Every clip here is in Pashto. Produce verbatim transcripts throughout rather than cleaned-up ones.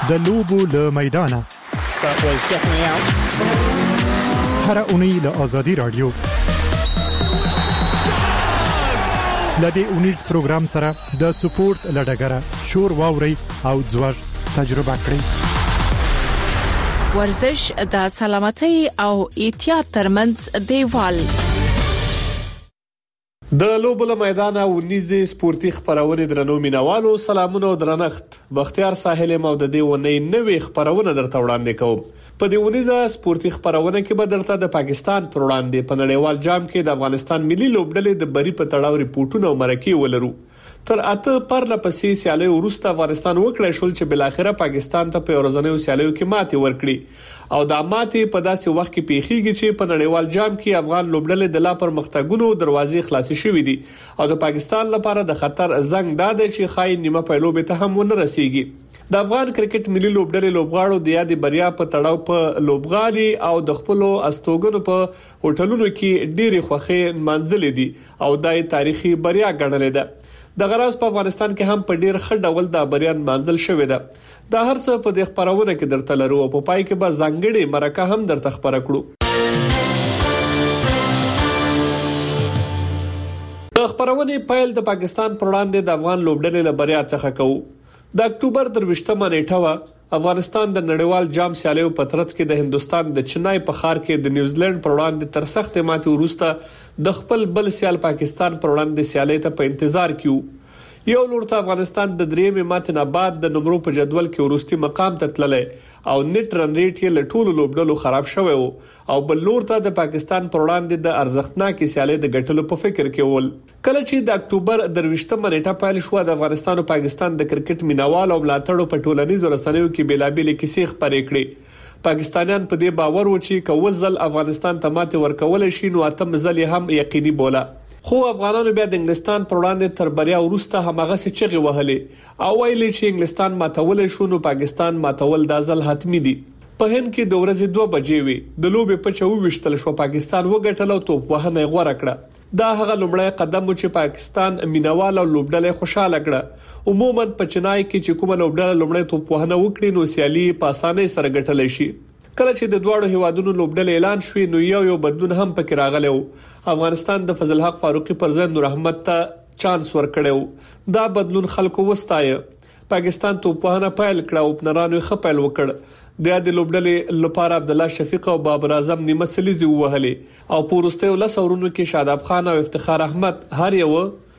د لوبو له میدانه هر اونۍ له آزادي رادیو لدې اونیز پروګرام سره د سپورت لډګره شور واوري او ځوړ تجربه کړئ. ورزش د سلامتۍ او احتیاط ترمنځ دیوال. د لوبو له میدانه اونیزي سپورتي خبرونه درنو مینوالو سلامونه او درنښت. بختیار ساحل مو د دې ونې نوې خبرونه درته وړاندې کوم. په دې ونیزه سپورتي خبرونه کې به درته د پاکستان پر وړاندې په نړیوال جام کې د افغانستان ملي لوبډلې د بری په تړاو ریپورتونه او مرکې ولرو. تر اته پرله پسې سیالي وروسته افغانستان وکړای شول چې بل اخره پاکستان ته په ورځنیو سیالیو کې ماتې ورکړي او د ماتې په داسې وخت کې پیخیږي چې په نړیوال جام کې افغان لوبډلې د لا پر مختګونو دروازې خلاصې شوې دي او د پاکستان لپاره د خطر زنګ داده چې خای نیمه پیلوبه ته هم ونه رسیږي. د افغان کرکټ ملي لوبډلې لوبغاړو د یادې بریا په تړاو په لوبغالي او د خپل استوګنو په هوټلونو کې ډېری خوخي منځلې دي او دای تاریخي بریا ګڼلې ده. د غراس په افغانستان کې هم په ډېر ښه ډول د بریا منځل شوې ده. دا هر څه په دې خبرونه کې درته لرو او په پای کې به ځانګړي مرکه هم درته خبره کړو. د خبرونه پیل د پاکستان پر وړاندې د افغان لوبډلې له بریا څخه کوو. د اکتوبر درویشتمه نیټه وا افغانستان د نړیوال جام سیالیو په ترڅ کې د هندستان د چنای په ښار کې د نیوزیلند پر وړاندې تر سخت ماتې وروسته د خپل بل سیال پاکستان پر وړاندې سیالي ته په انتظار کیو. یو لور ته افغانستان د درېمې ماتې نه بعد د نمبرو په جدول کې ورستي مقام ته تللی او نت رن ریټ یې له ټولو لوبډلو خراب شوی وو او بل لور ته د پاکستان پر وړاندې د ارزښتناک سیالي د ګټلو په فکر کې ول. کله چې د اکتوبر درویشتمه نیټه پیل شو د افغانستان او پاکستان د کرکټ مینوال او ملاتړو په ټولنیزو رسنیو کې بیلابېل کیسې خبرې کړې. پاکستانیان په دې باور و چې کوزل افغانستان ته ماته ورکول شي نو اتم ځل هم یقیني بوله. خو افغانانو بیا د انګلستان پر وړاندې تر بریا وروسته همغه څه چغې وهلې او ویلي چې انګلستان ماتول شو نو پاکستان ماتول د ځل حتمی دي. په هند کې د ورځې دوه بجې وي د لوبې په چو وشتل شو پاکستان وګټل او توپ وهنه غوړه کړه. دا هغه لومړی قدم و چې پاکستان مینوال او لوبډلې خوشاله کړه. عموما په چنای کې چې کومه لوبډله لومړی توپ وهنه وکړي نو سیالي په اسانۍ سره ګټلای شي. کله چې د دوړو هیوادونو لوبډلې اعلان شوې نو یو یو بدلون هم پکې راغلی و. افغانستان د فضل حق فاروقي پر ځای نور احمد ته چانس ورکړو. دا بدلون خلکو وستایه. پاکستان توپ وهنه پیل کړه او پنرانو ښه پیل وکړ. د دې لوبډلې لپاره عبد الله شفیق او بابر اعظم نیمه سلیزي وهلې او پورسته ول سورونو کې شاداب خان او افتخار احمد هر یو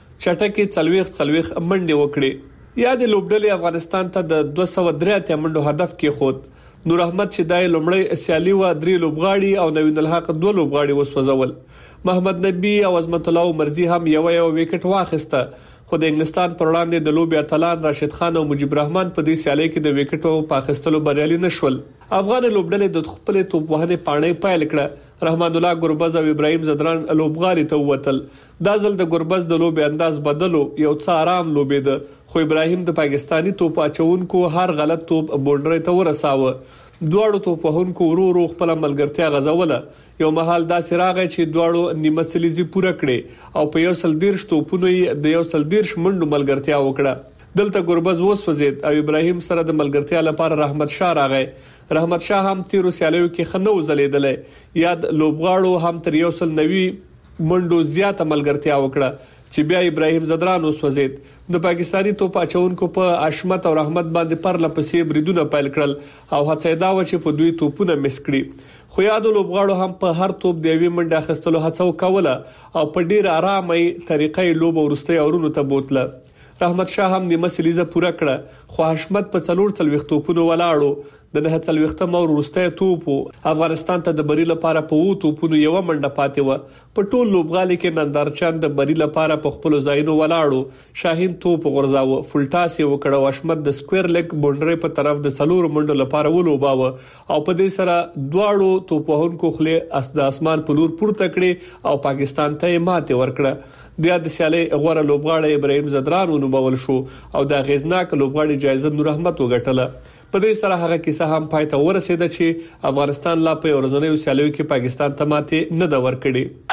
چټکي څلويخ څلويخ منډه وکړي. یا د لوبډلې افغانستان ته د دوه سوه درې اتیا منډو هدف کې خود. نور احمد چې دای لومړی سیالي و درې لوبغاړي او نوین الحق دوه لوبغاړي وسوځول. محمد نبی او عظمت الله مرزي هم یو یو وکټ واخیسته. خو د انګلستان پر وړاندې د لوبي اتلان راشد خان او مجيب رحمان په دې سیالي کې د وکټو په اخیستلو بریالي نشول. افغان لوبډلې د خپل توپ وهنې پاڼې پیل کړه. رحمان الله ګربز او ابراهيم زدران لوبغالي ته ووتل. دا ځل د ګربز د لوبي انداز بدلو یو څه آرام لوبي ده خو ابراهيم د پاکستانی توپ اچونکو هر غلط توپ بونډري ته ورساوه. دواړو توپ وهونکو ورو ورو خپل ملګرتیا غزوله. یو مهال دا سراغه چې دواړو نیمه سلیزي پوره کړي او په یو سل دیرش توپونو د یو سل دیرش منډو ملګرتیا وکړه. دلته ګربز وسوځید او ابراهيم سره د ملګرتیا لپاره رحمت شاه راغی. رحمت شاه هم تیرو سیالیو کې خنو زلیدلې. یاد لوبغاړو هم تر یو سل نوي منډو زیاته ملګرتیا وکړه چې بیا ابراهيم زدران وسوځید. د پاکستانی توپ اچونکو په اشمت او رحمت باندې پر لپسې بریدونه پیل کړل او هڅه دا و چې په دوی توپونه مس کړي. خو یادو لوبغاړو هم په هر توپ د یوې منډه اخیستلو هڅه وکوله او په ډیر آرامه طریقې لوب ورسته اورونو ته بوتله. رحمت شاه هم نیمه سلیزه پوره کړه خو حشمت په څلور څلويخ توپونو ولاړو. د نه څلويختم او ورسته توپ افغانستان ته د بری لپاره په وو توپونو یو منډه پاتې و. په ټول لوبغالي کې نندارچان د بری لپاره په خپل ځایونو ولاړو. شاهین توپ غورځاوه فولټاس یې وکړ او اشمت د سکوير لیګ بونډري په طرف د څلور منډو لپاره ولوباوه او په دې سره دواړو توپ وهونکو خله اس د اسمان په لور پورته کړي او پاکستان ته ماته ورکړه. د دې سیالي غوړه لوبغاړی ابراهيم زدران ونومول شو او د غیزناک لوبغاړي جایزه نور احمد وګټله. په دې سره هغه کیسه هم پای ته ورسېده چې افغانستان لا په ورځنیو سیالیو کې پاکستان ته ماته نه دا ورکړي.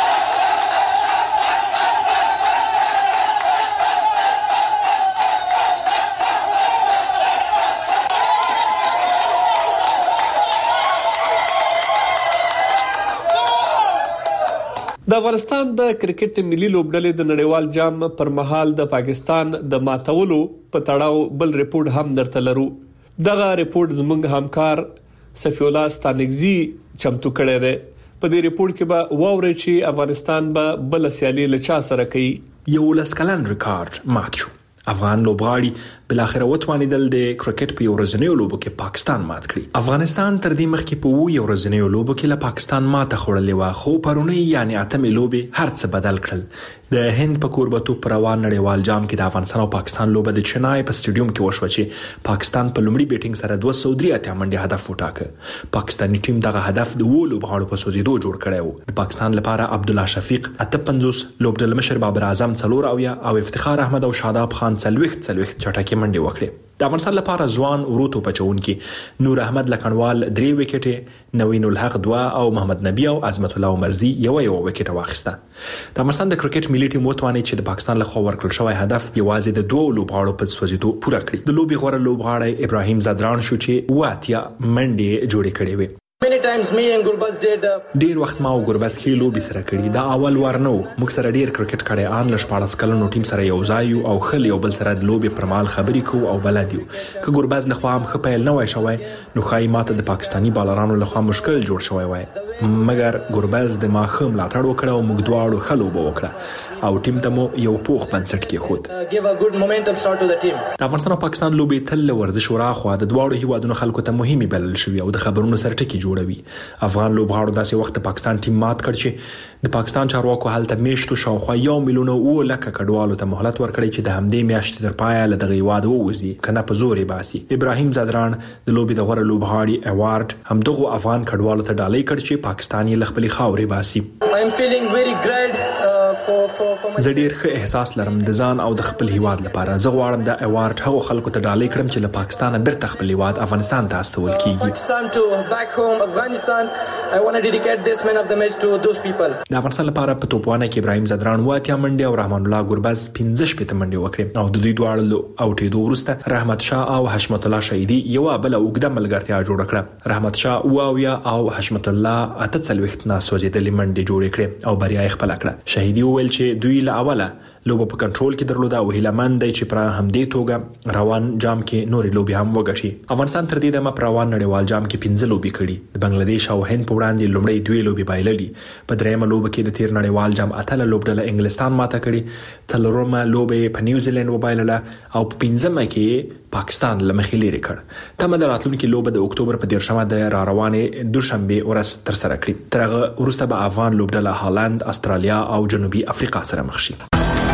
د افغانستان د کرکټ ملي لوبډلې د نړیوال جام پر مهال د پاکستان د ماتولو په تړاو بل ریپورت هم درته لرو. دغه ریپورت زموږ همکار صفی الله ستانګزی چمتو کړی دی. په دې ریپورت کې به واوري چې افغانستان به بل سیالي لچا سره کوي. یو لسکلن ریکارډ مات شو. افغان لوبغاړي بل اخر وتوانیدل د کرکټ په ورځنیو لوبو کې پاکستان مات کړی. افغانستان تر دې مخکې په وو ورځنیو لوبو کې له پاکستان ماته خوړلې و، خو پرونی یعنی اتمې لوبې هر څه بدل کړل. د هند په کوربتو پر روان نړیوال جام کې د افغانستان او پاکستان لوبه د چنای په سټیډیوم کې وشو چې پاکستان په لومړي بیټینګ سره دوه سوه درې اتیا منډه هدف وټاکه. پاکستاني ټیم دغه هدف د وو لوبغاړو په سوزیدو جوړ کړی و. د پاکستان لپاره عبدالله شفیق اته پنځوس، لوبډله مشر بابر اعظم څلور اویا او افتخار احمد او شاداب خان څلوېښت څلوېښت چټکي منډه وکړه. د افغانستان لپاره ځوان وروتو پچونکي نور احمد لکنوال درې وکټې، نوین الحق دوا او محمد نبی او عظمت الله عمرزي یو یو وکټه واخیسته. د افغانستان د کرکټ ملي ټیم وتوانید چې د پاکستان له خوا ورکړل شوی هدف یوازې د دوه لوبغاړو په سوزیدو پوره کړی. د لوبي غوړه لوبغاړی ابراهیم زادران شو چې واتیا منډه جوړې کړې وي. Many times me and Gurbaz did uh... ډیر وخت ما او ګربز کې لوبي سره کړی. دا اول وار نو موږ سره ډیر کرکټ کړي ان ل شپاړس کلنو ټیم سره یو ځای او خل یو بل سره د لوبي پرمال خبرې کو او بلدیو. که ګربز له خوا هم خپل نه وای شوی نو خای ماته د پاکستانی بالرانو له خوا مشکل جوړ شوی وای، مګر ګربز د ماخم لاټړ وکړ او موږ دواړو خلوب وکړه او ټیم ته مو یو پوخ بنسټ کې خود uh, give a good momentum start to the team. د افغانستان او پاکستان لوبي تل ورزش راخوا د دواړو هیوادونو خلکو ته مهمه بلل شوی او د خبرونو سره ټکی جوړوي. افغان لوبغاړو داسې وخت پاکستان ټیم مات کړ چې د پاکستان چارواکو هلته میشتو شاوخوا یو میلیون او لکه کډوالو ته مهلت ورکړي چې د همدې میاشتې تر پایه له دغه هیواد ووځي کنه په زورې باسي. ابراهیم زادران د لوبي د غوړه لوبغاړي ایوارډ هم دغه افغان کډوالو ته ډالۍ کړ چې پاکستان یې خپل خاورې باسي. I am feeling very great uh, for for for my زه ډیر ښه احساس لرم د ځان او د خپل هیواد لپاره. زه غواړم د ایوارډ هغو خلکو ته ډالۍ کړم چې له پاکستان بیرته خپل هیواد افغانستان ته استول کیږي. Pakistan to back home Afghanistan. I want to dedicate this man of the match to those people. د افغانستان لپاره په توپوانه کې ابراهیم زادران واتیا منډه او رحمان الله ګربز پنځه شپږ منډه وکړې او د دوی دواړو اوټېدو وروسته رحمت شاه او حشمت الله شهیدی یو بل اوږده ملګرتیا جوړ کړه. رحمت شاه واویا او حشمت الله اته څلوېښت ناسوځېدلې منډه جوړې کړې او بریا یې خپل کړه. شهیدی وویل چې دوی له اوله لوبه په کنټرول کې درلوده او هیلمن دی چې پر همدې توګه روان جام کې نورې لوبي هم وګټي. افغانستان تر دې دمه پر روان نړیوال جام کې پنځه لوبي کړي. د بنگلاديش او هند په وړاندې لومړی دوی لوبي بایللې. په دریمه لوبه کې د تیر نړیوال جام اتله لوبډله انګلستان ماته کړي. څلورمه لوبه په نیوزیلند وبایلله او په پنځمه کې پاکستان لمخې لري کړ. تمه د راتلونکي لوبه د اکتوبر په دیرشمه د را روانې دوشنبه ورځ تر سره کړي. ترغه وروسته به افغان لوبډله هالند، استرالیا او جنوبي افریقا سره مخ شي.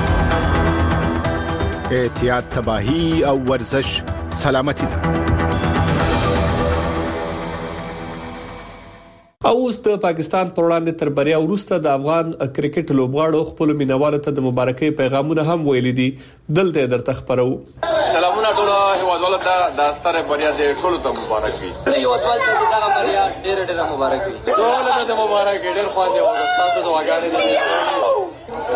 احتیاط، تباہی او ورزش سلامتی ده. او اوس د پاکستان پر وړاندې تر بریا وروسته د افغان کرکټ لوبغاړو خپل مینوالو ته د مبارکۍ پیغامونه هم ویلي دي. دلته درته خبرو. سلامونه ټول هیوادوالو ته د ستره بریا د ټولو ته مبارک وي. هیوادوالو ته د بریا ډېر ډېر مبارک وي. ټول ته مبارک وي. ډېر خواږه او تاسو ته وګړي دي.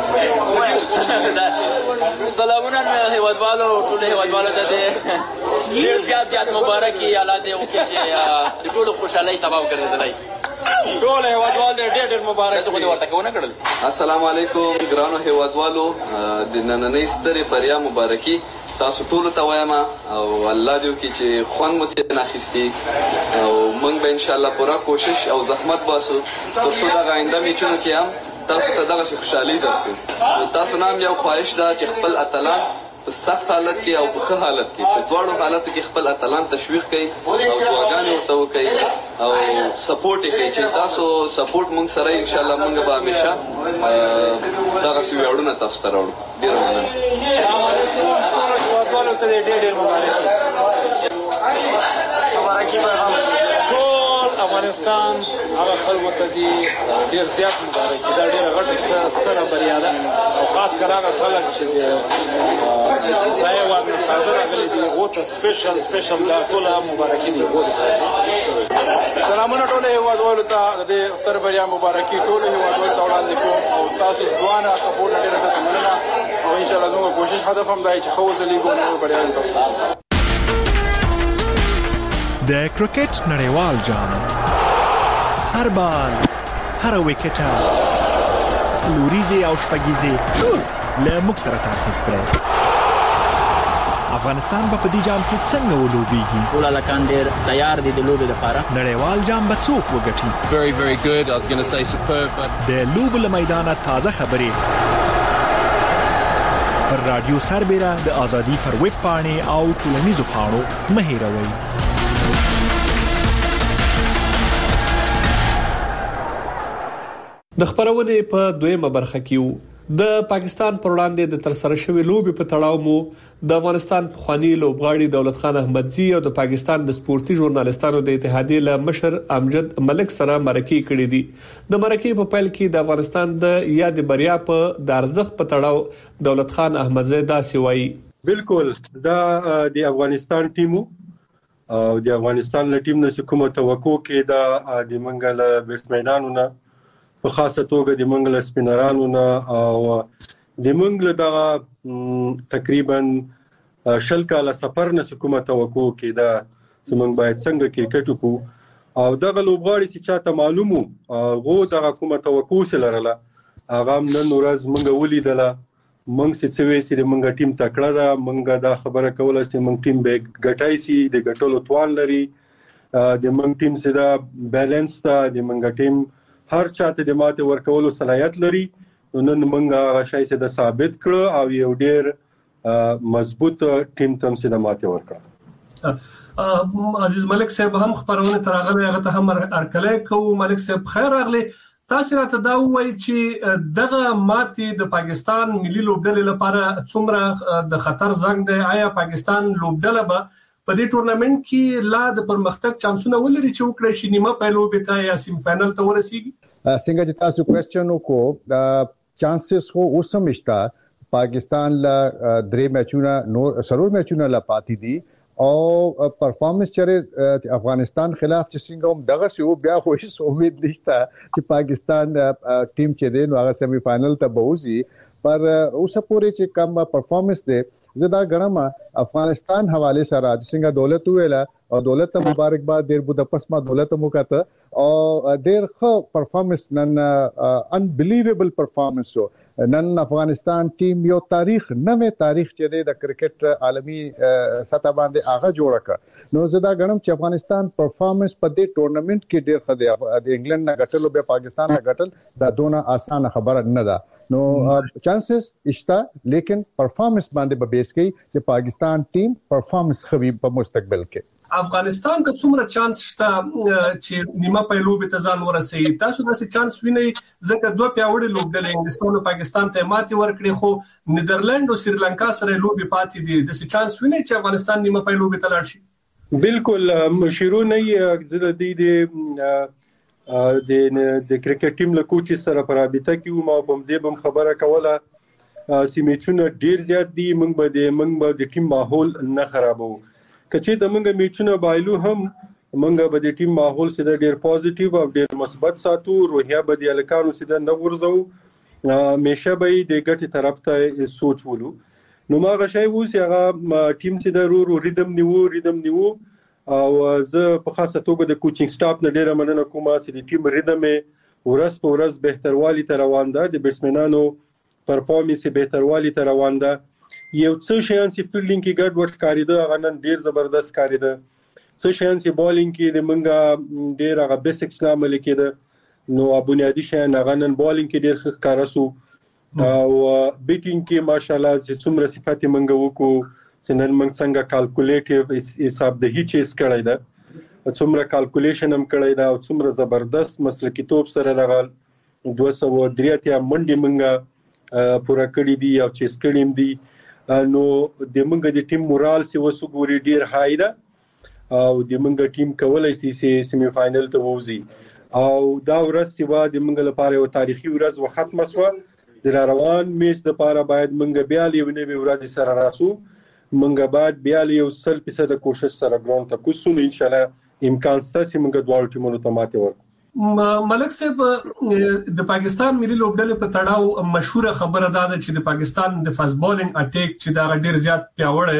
سلامونه هیوادوالو ټول هیوادوالو ته ډېر زیات زیات مبارک وي. الله دې وکړي چې د ټولو خوشحالۍ سبب ګرځي. ټول هیوادوالو ډېر ډېر مبارک. تاسو خو ورته کوونه کړل. السلام علیکم ګرانو هیوادوالو، د نننۍ سترې بریا مبارکي تاسو ټول ته وایم او الله دې وکړي چې خوند مو ترې اخیستي او موږ به ان شاء الله پوره کوشش او زحمت باسو تر څو د آینده میچونو کې هم تاسو ته دغه خوشحالي درکړو. تاسو نام یو خواهش ده چې خپل اتلان په سخت حالت کې او په ښه حالت کې په دواړو حالاتو کې خپل اتلان تشویق کړئ او دعاګانې ورته وکړئ او سپورټ یې کړئ چې تاسو سپورټ موږ سره ان شاء الله موږ به همیشه دغسې ویاړونه تاسو ته راوړو. ډېره مننه. هیوادوالو ته ډېر ډېر مبارکي. مبارکي ټول افغانستان هغه خلکو ته دي ډېر زیات مبارکي. دا ډېره غټه ستره بریا ده او خاص کر هغه خلک چې د ځای وانه تازه راغلي دي هغو ته سپیشل سپیشل دا ټوله مبارکي دي. سلامونه ټول هیوادوالو ته د دې ستر بریا مبارکي ټول هیوادوالو ته وړاندې کوم او تاسو ځوانه سپورټ ډېره زیاته مننه او ان شاء الله زموږ کوشش هدف هم دی چې ښه وځلیږو او بریا وکړو. د کرکټ نړیوال جام هر بال، هر وکټه، لوریزي او شپږیزي له موږ سره تعقیب کړئ. افغانستان په دې جام کې څنګه ولوبېږي؟ ټول لکان ډېر تیار دي د لوبې لپاره. نړیوال جام به څوک وګټي؟ Very very good. I was going to say superb. But... د لوبو له میدانه تازه خبرې پر رادیو سربېره د ازادي پر ویب پاڼې او ټولنیزو پاڼو مه هېروئ. د خبرونې په دویمه برخه کې وو د پاکستان پر وړاندې د ترسره شوی لوبي په تړاو مو د افغانستان پخوانی لوبغاړي دولت خان احمدزي او د پاکستان د سپورتي ژورنالستانو د اتحادیې له مشر امجد ملک سره مرکې کړې دي. د مرکې په پیل کې د افغانستان د یاد بریا په د ارزښت په تړاو دولت خان احمدزي دا سوي. بالکل دا د افغانستان ټیمو او د افغانستان له ټیم نه کومه توقع کې دا د منګل بیټسمنانو نه په خاصه توګه د منګل سپینرانو نه او د منګل د تقریبا شل کاله سفر نه کومه توقع کې دا زمونږ باید څنګه کرکټ وکړو او دغه لوبغاړي چې چاته معلومو غو دغه کومه توقع سره هغه نن ورځ منګه ولیدله منګ چې وې چې منګ ټیم تکړه ده منګه دا خبره کوله چې منګ ټیم به ګټای سي د ګټلو توان لري د منګ ټیم چې دا بیلانس ده د منګ ټیم هر چاته د ماته ورکولو صلاحیت لري. نن منګه شای چې د ثابت کړو او یو ډیر مضبوط ټیم تم چې د ماته ورکړ. عزیز ملک صاحب هم خبرونه ترغله هغه ته هم ارکله کو. ملک صاحب خیر راغلی. تاسو راته دا وایي چې دغه ماتې د پاکستان ملي لوبډلې لپاره څومره د خطر زنګ دی؟ آیا پاکستان لوبډله به په دې ټورنمنت کې لا د پرمختګ چانسونه ولري چې وکړي چې نیمه پایلو به تا یا سیم فائنل ته ورسیږي؟ څنګه چې تاسو کوېسچن وکړو دا چانسز خو اوسمشتا پاکستان لا درې میچونه نور سرور میچونه لا پاتې دي او پرفارمنس چره افغانستان خلاف چې څنګه هم دغه سیو بیا خو هیڅ امید نشته چې پاکستان ټیم چې دی نو هغه سیمی فائنل ته بوزي پر اوسه پورې چې کم پرفارمنس دی زدا غنما افغانستان حواله سره څنګه دولت ویلا او دولت ته مبارکباد ډیر بده پس ما دولت مو کاته او ډیر ښه پرفارمنس نن انبلیویبل پرفارمنس نن افغانستان ټیم یو تاریخ نوې تاریخ چې د کرکټ عالمي سطح باندې هغه جوړ کړ. نو زدا غنم چې افغانستان پرفارمنس په دې ټورنمنت کې ډیر ښه دی. د انګلند نه غټلو به پاکستان نه غټل دا دونه اسانه خبره نه ده. نو چانسز اشتا لیکن پرفارمنس باندې به بیس کوي چې پاکستان ټیم پرفارمنس خوي په مستقبل کې. افغانستان ته څومره چانس شته چې نیمه پایلو به تزان ورسېږي؟ تاسو داسې چانس وینئ ځکه دوه پیاوړي لوبډلې انګلستان او پاکستان ته ماتې ورکړي خو نیدرلند او سریلانکا سره لوبي پاتې دي. داسې چانس وینئ چې افغانستان نیمه پایلو به تلاړ شي؟ بالکل مشیرونه یې زړه دي د د د کرکټ ټیم له کوچ سره په رابطه کې وو. ما په دې بم خبره کوله چې میچونه ډیر زیات دي موږ به د موږ به د ټیم ماحول نه خرابو. کچې د موږ میچونه بایلو هم موږ به د ټیم ماحول سره ډیر پوزټیو او ډیر مثبت ساتو. روحیه به د الکانو سره نه ورځو همیشه به د ګټي طرف ته سوچ ولو. نو ما غشای وو چې هغه ټیم چې د رو رو ریدم نیو ریدم نیو او زه په خاصه توګه د کوچینګ سټاف نه ډیره مننه کوم چې د ټیم ریدم ورځ په ورځ بهتروالی ته روان ده. د بیټسمنانو پرفارمنس بهتروالی ته روان ده. یو څه شیان چې فیلډینګ کې ګډ وډ کاریده هغه نن ډیر زبردست کاریده. څه شیان چې بالینګ کې د منګه ډیر هغه بیسیکس نه عمل کېده نو بنیادی شیان هغه نن بالینګ کې ډیر ښه کارسو او بیټینګ کې ماشاالله چې څومره صفات منګه وکړو چې نن موږ څنګه کیلکولیټیو حساب د هیڅ چیز کړی دا څومره کیلکولیشن هم کړی دا او څومره زبردست مسلکی توپ سره راغل دوه سوه درې اتیا منډي منګه پورا کړی دی او چې سکړیم دی. نو د موږ د ټیم مورال سی وسو ګوري ډیر هاي ده او د موږ ټیم کولای شي چې سیمی فائنل ته ووزي او دا ورځ سیوا د موږ لپاره یو تاریخي ورځ وختمه شو. د روان میچ لپاره باید موږ بیا لیونه به ورځ سره راسو موږ باید بیا یو سل فیصد کوشش سره ګراوند ته کوسو ان شاء الله امکان شته چې موږ دوه ټیمونو ته ماته ورکړو. ملک صاحب د پاکستان ملي لوبډلې په تړاو مشهور خبره ده چې د پاکستان د فاست بالینګ اٹیک چې دا ډیر زیات پیاوړی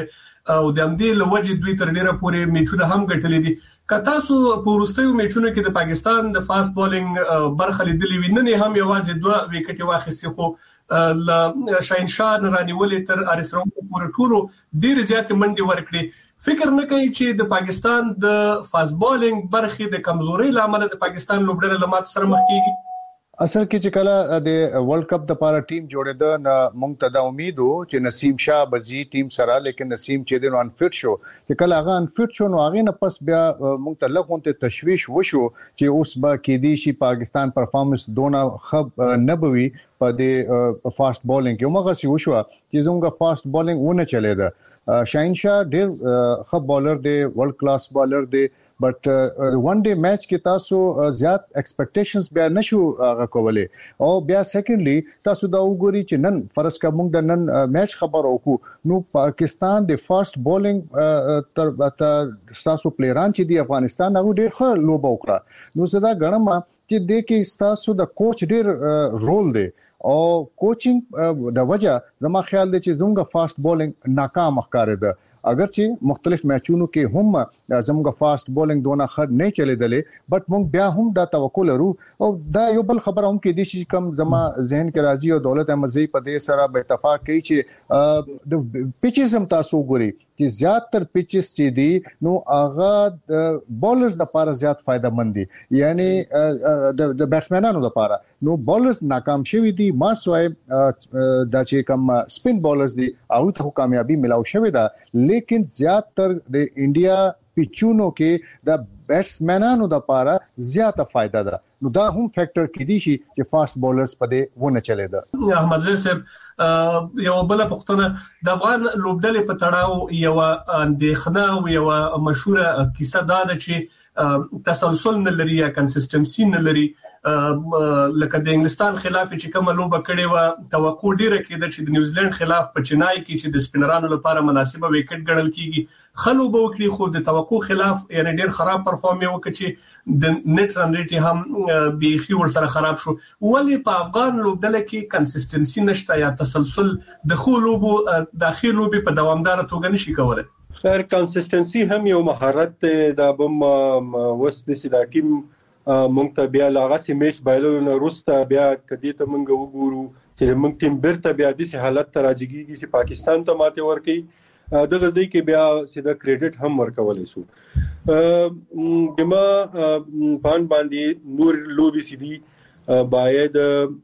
او د همدې لوجې دوی تر ډیره پورې میچونه هم ګټلې دي. که تاسو په وروستیو میچونو کې د پاکستان د فاست بولینګ برخه لیدلې وي، نن هم یوازې دوه وکټې واخیستې، خو ل شاهینشاه رانیولې تر ارس راو پورې ټولو ډیر زیات منډي ورکړي. فکر نه کوي چې د پاکستان د فاست بولینګ برخه د کمزوري لامل د پاکستان لوبډله لمات سره مخ کیږي؟ اصل کې چې کله د ورلد کپ د لپاره ټیم جوړېده نه مونږ ته د امید وو چې نسیم شاه بزی ټیم سره، لیکن نسیم چې د ان فټ شو چې کله هغه ان فټ شو نو هغه نه پس بیا مونږ ته لغونته تشويش وشو چې اوس به کې دي شي پاکستان پرفارمنس دونه خب نه بوي په د فاست بولینګ کې. موږ سی وشو چې زموږ فاست بولینګ ونه چلے ده. شاهینشاه ډېر خب بالر دی، ورلد کلاس بالر دی، بٹ ون ډے میچ کې تاسو زیات ایکسپیکټیشنز بیا نشو غوولې. او بیا سیکنډلی تاسو دا وګورئ چې نن فرض کا موږ د نن میچ خبر وکړو نو پاکستان د فاست بولینګ تر تاسو پلیران چې دی افغانستان هغه ډېر ښه لوب وکړه. نو زدا غنم چې د کې تاسو د کوچ ډېر رول دی او کوچینګ د وجہ زما خیال دی چې زموږ فاست بولینګ ناکام ښکارې ده. اگر چې مختلف میچونو کې هم زموږ فاست بولینګ دونه خد نه چلیدلې، بٹ موږ بیا هم دا توقع لرو. او دا یو بل خبر هم کې دي چې کم زما ذهن کې راځي او دولت احمدزئی په دې سره به اتفاق کوي چې د پیچز هم تاسو ګوري چې زیاتره پیچز چې دي نو هغه بولرز د لپاره زیات فائدہ مند دي، یعنی د بیټسمنانو لپاره. نو بولرز ناکام شوي دي، ما سوای دا چې کم سپین بولرز دي او ته کامیابی ملاو شوی ده، لیکن زیاتره د انډیا پیچونو کې د بیټسمنانو د لپاره زیاته فائدہ ده. نو دا هم فیکٹر کې دي چې فاست بولرز په دې ونه چلے ده. احمدزئی صاحب یو بل پختنه د افغان لوبډلې په تړاو یو اندېښنه او یو مشهوره کیسه دا ده چې تسلسل نه لري یا کنسستنسي نه لري. لکه د انګلستان خلاف چې کومه لوبه کړې و توقع ډیره کېده چې د نیوزیلند خلاف په چنای کې چې د سپینرانو لپاره مناسبه وکټ ګڼل کیږي، خلوبه وکړي، خو د توقع خلاف یعنی ډیر خراب پرفارم وکړي چې د نیټ رن ریټ هم بيخي ور سره خراب شو. ولی په افغان لوبډله کې کنسستنسي نشته یا تسلسل د خو لوبو داخلي لوبي په دوامدار توګه نشي کولای؟ خیر کنسستنسي هم یو مهارت ده. بم وس د سیدا ټیم مونږ ته بیا لاغه سي میچ بایلو نه روسته بیا کدي ته مونږ وګورو چې مونږ ټیم بیرته بیا د سي حالت ته راځيږي چې پاکستان ته ماته ورکي د غزي کې بیا سیده کریډټ هم ورکولې سو. دما پان باندې نور لوبي سي دي باید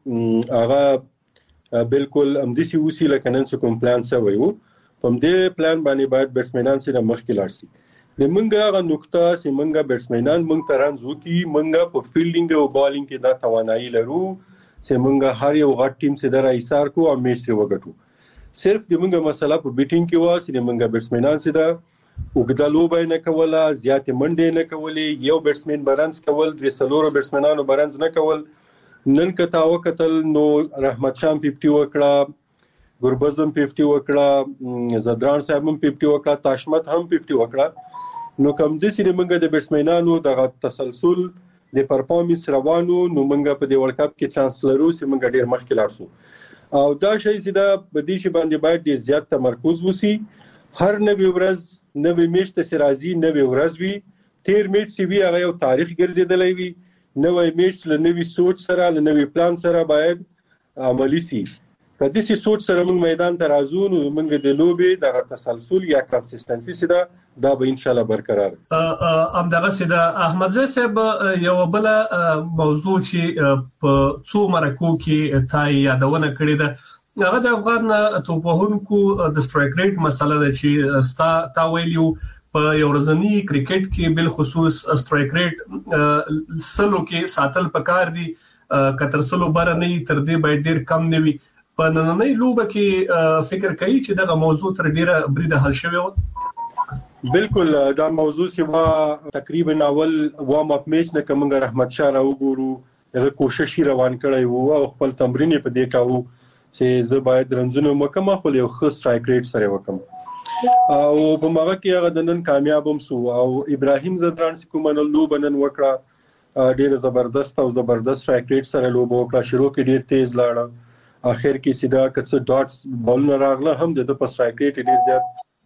هغه بالکل امدسي وسی لکه نن څه کوم پلان څه وایو په دې پلان باندې باید بیټسمنان سره مخ کې لاړ شي. د منګه غا نقطه سي منګه بیټسمنان منګ تران زوکی منګه په فیلډینګ او بالینګ کې دا توانایي لرو سي منګه هر یو غټ ټیم سره درا ایثار کو او میچ سره وګټو. صرف د منګه مسله په بیټینګ کې وا سي منګه بیټسمنان سره وګدا لوبای نه کوله، زیات منډې نه کولې، یو بیټسمن برانس کول، د سلورو بیټسمنانو برانس نه کول. نن کته وکتل نو رحمت شاه پچپن وکړه، ګربزم پچپن وکړه، زدران صاحب هم پچپن وکړه، تاشمت هم پچپن وکړه. نو کوم د سینې منګه د بیټسمنانو د تسلسل د پرفارمنس روانو نو منګه په د ورلد کپ کې چانس لرو چې منګه ډیر مخکې لاړ شو. او دا شی چې دا بدی شي باندې باید ډیر زیات تمرکز وسی. هر نوې ورځ نوې میچ ته سرازي، نوې ورځ وي، تیر میچ سی وی هغه یو تاریخ ګرځیدلی وي. نوې میچ له نوې سوچ سره له نوې پلان سره باید عملی سي. کله چې سوچ سره موږ میدان ته راځو نو موږ د لوبې د تسلسل یا کنسستنسي سره دا به ان شاء الله برقرار. ام دغه سیده احمدزئی صاحب یو بل موضوع چې په څو مرکو کې تای یادونه کړې ده هغه د افغان توپوهونکو د سټرایک ریټ مسله ده چې ستا تا ویلیو په یو ورځنی کرکټ کې بل خصوص سټرایک ریټ سلو کې ساتل پکار دي، کتر سلو بار نه تر دې باید ډیر کم نه وي. په نننۍ لوبه کې فکر کوي چې دغه موضوع تر ډیره بریده حل شوی و؟ بالکل دا موضوع چې تقریبا اول وارم اپ میچ نه کومه رحمت شاه راو ګورو هغه کوشش روان کړی وو او خپل تمرین په دې کاوه چې زه باید رنزونه مکمه خو یو ښه سټرایک ریټ سره وکم او په ماغه کې هغه د نن کامیاب هم سو. او ابراهیم زدران کومه لوب نن وکړه، ډیر زبردست او زبردست سټرایک ریټ سره لوب وکړه، شروع کې ډیر تیز لاړه، اخر کې سیدا کڅ ډاټس بال نه راغله هم د په سټرایک ریټ ډیر زیات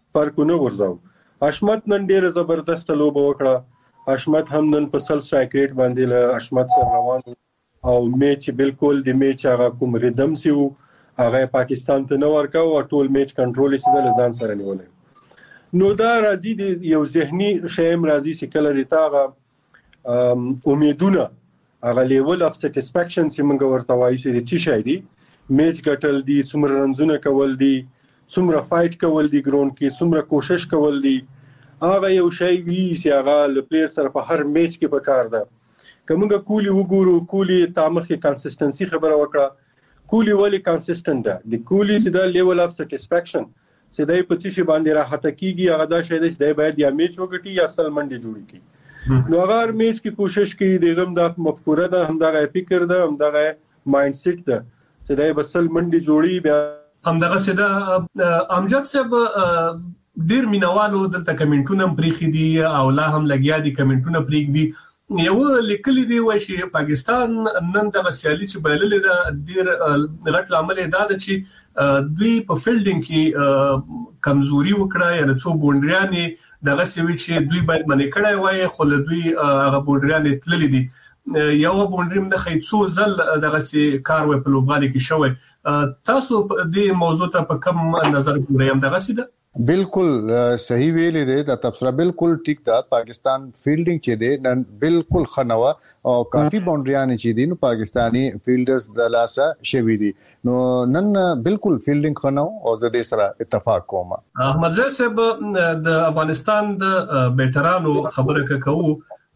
فرقونه ورځاو حشمت نن ډیره زبردست لوبه وکړه حشمت هم نن په سل سټرایک ریټ باندې له حشمت سره روان او میچ بالکل د میچ هغه کوم ریدم سی وو هغه پاکستان ته نو ورکاو او ټول میچ کنټرول یې سره ځان سره نیولې نو دا راځي د یو ذهني شیم راځي چې کله د تاغه امیدونه هغه لیول اف سټیسفیکشن چې موږ ورته وایو چې چی شي دي میچ ګټل دي څومره رنزونه کول دي څومره فایټ کول دي ګراوند کې څومره کوشش کول دي هغه یو شی وی چې هغه ل پلیئر سره په هر میچ کې پکار ده کومه کولی وګورو کولی تامخي کنسستنسي خبره وکړه کولی ولی کنسستنت ده د کولی چې دا لیول اف سټیسفیکشن چې دای په څه باندې راحت کیږي هغه دا شی دی چې دای باید یا میچ وګټي یا سل منډي جوړي کی نو هغه میچ کې کوشش کوي دغه د مفکوره ده هم دغه فکر ده هم دغه مایند سیټ ده چې دای بسل منډي جوړي بیا هم دغه سده امجد صاحب ډیر مینوالو دلته کمنټونه پریخي دي او لا هم لګیا دي کمنټونه پریخ دي یو لیکلي دی وای چې پاکستان نن دغه سیالي چې بایللې ده ډیر غټ عمل ده چې دوی په فیلډینګ کې کمزوري وکړه یا څو بونډریانې دغه سوي چې دوی باید منې کړای وای خو له دوی هغه بونډریانې تللې دي یو بونډریم د خیڅو زل دغه سي کار وای په لوبغالي کې شوی تاسو د موضوع ته په کوم نظر ګورئ دغه سي ده بالکل صحیح ویلې ده د تبصره بالکل ټیک ده پاکستان فیلډینګ چې ده نن بالکل خنوا او کافي باونډریانې چې دي نو پاکستانی فیلډرز د لاسه شوي دي نو نن بالکل فیلډینګ خنو او د دې سره اتفاق کوم احمد زاهد صاحب د افغانستان د بیټرانو خبره کوي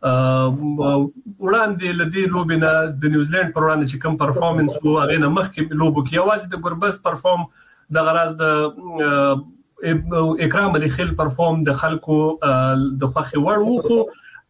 وړاندې لدی لوبینه د نیوزیلند پر وړاندې چې کوم پرفورمنس وو هغه نه مخکې لوبو کې आवाज د ګربز پرفورم د غراز د اکرام علي خیل پرفورم د خلکو د خوخي وړ وو خو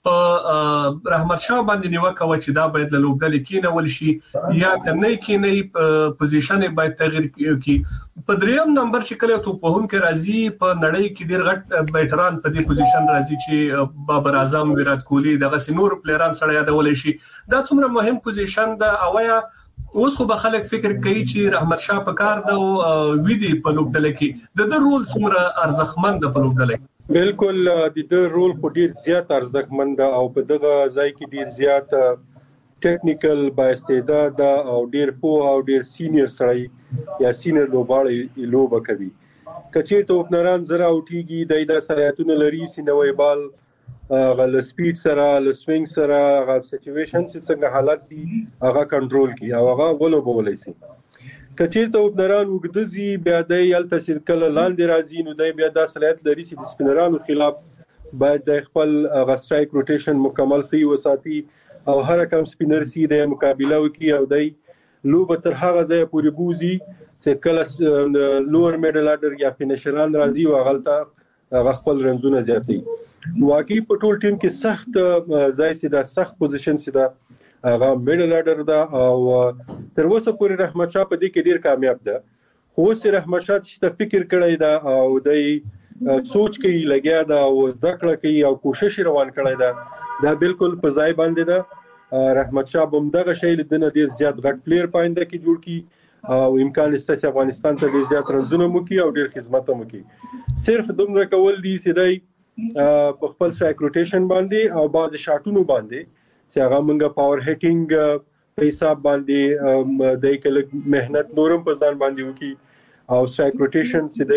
رحمت شاه باندې نیوکه و چې دا باید له لوبډلې کې نه ول شي یا کنه کې نه پوزیشن باید تغیر کی په دریم نمبر چې کله ته په هون کې راځي په نړۍ کې ډیر غټ بیټران په دې پوزیشن راځي چې بابر اعظم ویرات کوهلی دغه سينور پلیران سره یادول شي دا څومره مهم پوزیشن ده اویا اوس خو به خلک فکر کوي چې رحمت شاه په کار ده او ویدي په لوبډله کې د د رول څومره ارزښتمن ده په لوبډله بالکل د د رول په ډیر زیات ارزښتمن ده او په دغه ځای کې ډیر زیات ټیکنیکل با استعداد او ډیر پوه او ډیر سینیئر سړی یا سینیئر لوبغاړي لوبه کوي کچې ته اوپنران زرا اوټیږي د د سرعتونو لري سینوي بال غل سپیډ سره ل سوینګ سره غل سچويشن څنګه حالت دي هغه کنټرول کی او هغه ولو بولای شي کچې ته اوپنران وګدزي بیا د یل تاثیر کله لاندې راځي نو د بیا د صلاحیت لري چې د سپینرانو خلاف باید د خپل غ سټرایک روټیشن مکمل سي وساتي او هر کم سپینر سي د مقابله وکي او د لوب تر هغه ځای پورې بوزي چې کله لوور میډل اډر یا فینیشران راځي او غلطه خپل رنزونه زیاتي واقعي په ټول ټیم کې سخت ځای سي دا سخت پوزیشن سي دا هغه میډل اډر دا او تر اوسه پورې رحمت شاه په دې کې ډیر کامیاب ده خو سي رحمت شاه چې فکر کړی دا او د سوچ کوي لګیا دا او ذکر کوي او کوشش روان کړی دا دا بالکل په ځای باندې ده رحمت شاه بمدغه شی لدنه ډیر زیات غټ پلیئر پاینده کې جوړ کی او امکان شته چې افغانستان ته ډیر زیات رنزونه مو کی او ډیر خدمت مو کی صرف دومره کول دي سیدای په خپل سټرایک روټیشن باندې او بعد شاټونو باندې چې هغه موږ پاور هټینګ په حساب باندې د کله مهنت نورم په ځان باندې وکي او سټرایک روټیشن چې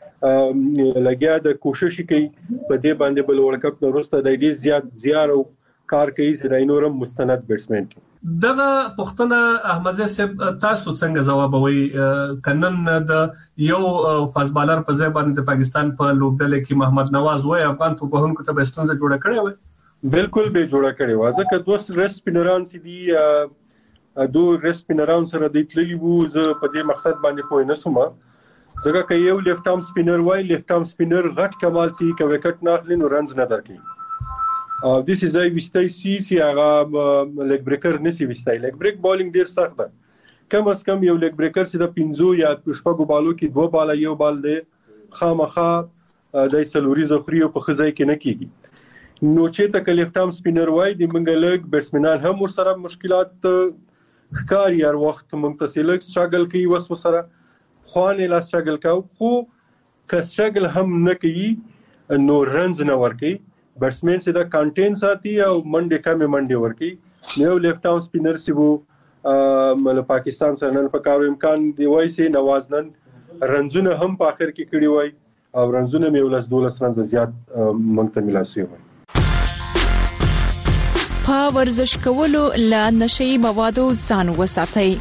د لګیا د کوشش کوي په دې باندې بل ورلد کپ وروسته د دې زیات زیار او کار کوي چې د نورم مستند بیټسمن دغه پښتنه احمد صاحب تاسو څنګه جوابوي کنن د یو فاست بالر په ځای باندې د پاکستان په لوبډله کې محمد نواز وای افغان توپهونکو ته بهستون ځای جوړ کړی وای بالکل به جوړ کړی و ځکه دوه ریس سپینران سي دي دوه ریس سپینران سره د تللی وو زه په دې مقصد باندې پوه نه سوم ځکه چې یو لیفت ارم سپینر وای لیفت ارم سپینر غټ کمال سي کوي وکټ ناخلي نو رنز نه درکې او د دې ځای وستای سي سي هغه لیګ بریکر نسی وستای لیګ بریک بالینګ ډیر سخت ده کم از کم یو لیګ بریکر چې د پنځو یا شپږو بالو کې دوه بالا یو بال دی خامخا د سلوري زخري په خزای کې نه کیږي نو چې ته لیفت ارم سپینر وای د منګلګ بیټسمنان هم ور سره مشکلات ښکار یار وخت مونږ ته سیلک سټراګل کوي وس سره خوانه لا سټراګل کاو خو که سټرګل هم نه کوي نو رنز نه ورکي بیټسمن سره کانټین ساتي او منډه کمه منډه ورکي نو لیفټ آرم سپینر سی وو مل پاکستان سره نن په کارو امکان دی وای سي نواز نن رنزونه هم په اخر کې کړی وای او رنزونه مې ولس دولس رنز زیات منته ملاسي وای. په ورزش کولو لا نشي موادو ځان وساتئ.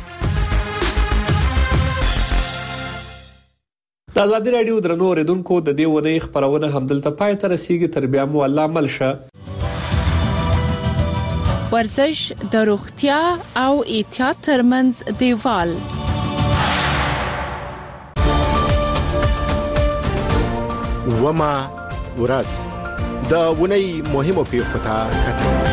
د ازادي رادیو درنو اوریدونکو د دې ونې خبرونه همدلته پای ته رسیدي. تر بیا مو الله ملشه. ورزش د روغتیا او احتیاط ترمنځ دیوال. وما ورځ د ونې مهمو پیښو ته کتل.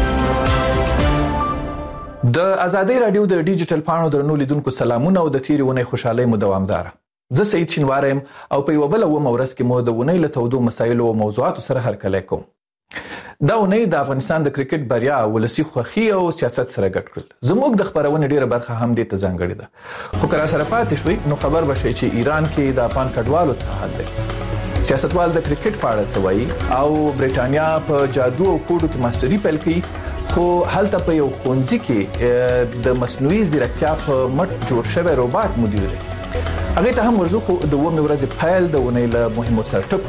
د ازادي رادیو د ډیجیټل پاڼو درنو لیدونکو سلامونه او د تیری ونې خوشحالي مو دوامدار. زه سید شینوارم او په یو بل و مورس کې مو د ونې له تودو مسایلو او موضوعاتو سره هرکلی کوم. دا ونې د افغانستان د کرکټ بریا ولسی خوخي او سیاست سره ګډ کړل. زموږ د خبرونې ډیره برخه هم دې ته ځانګړې ده. خو کله سره پاتې شوي نو خبر بشي چې ایران کې د افغان کډوالو څه حال دی. سیاستوال د کرکټ په اړه څه وایي او برېټانیا په جادو او کوډو کې ماستري پیل کړي خو هلته په یو ښوونځي کې د مصنوعي ځیرکتیا په مټ جوړ شوی روباټ مدیر دی. هغه ته هم ورزو خو د ومه ورځې پایل د ونې له مهمو سرټک.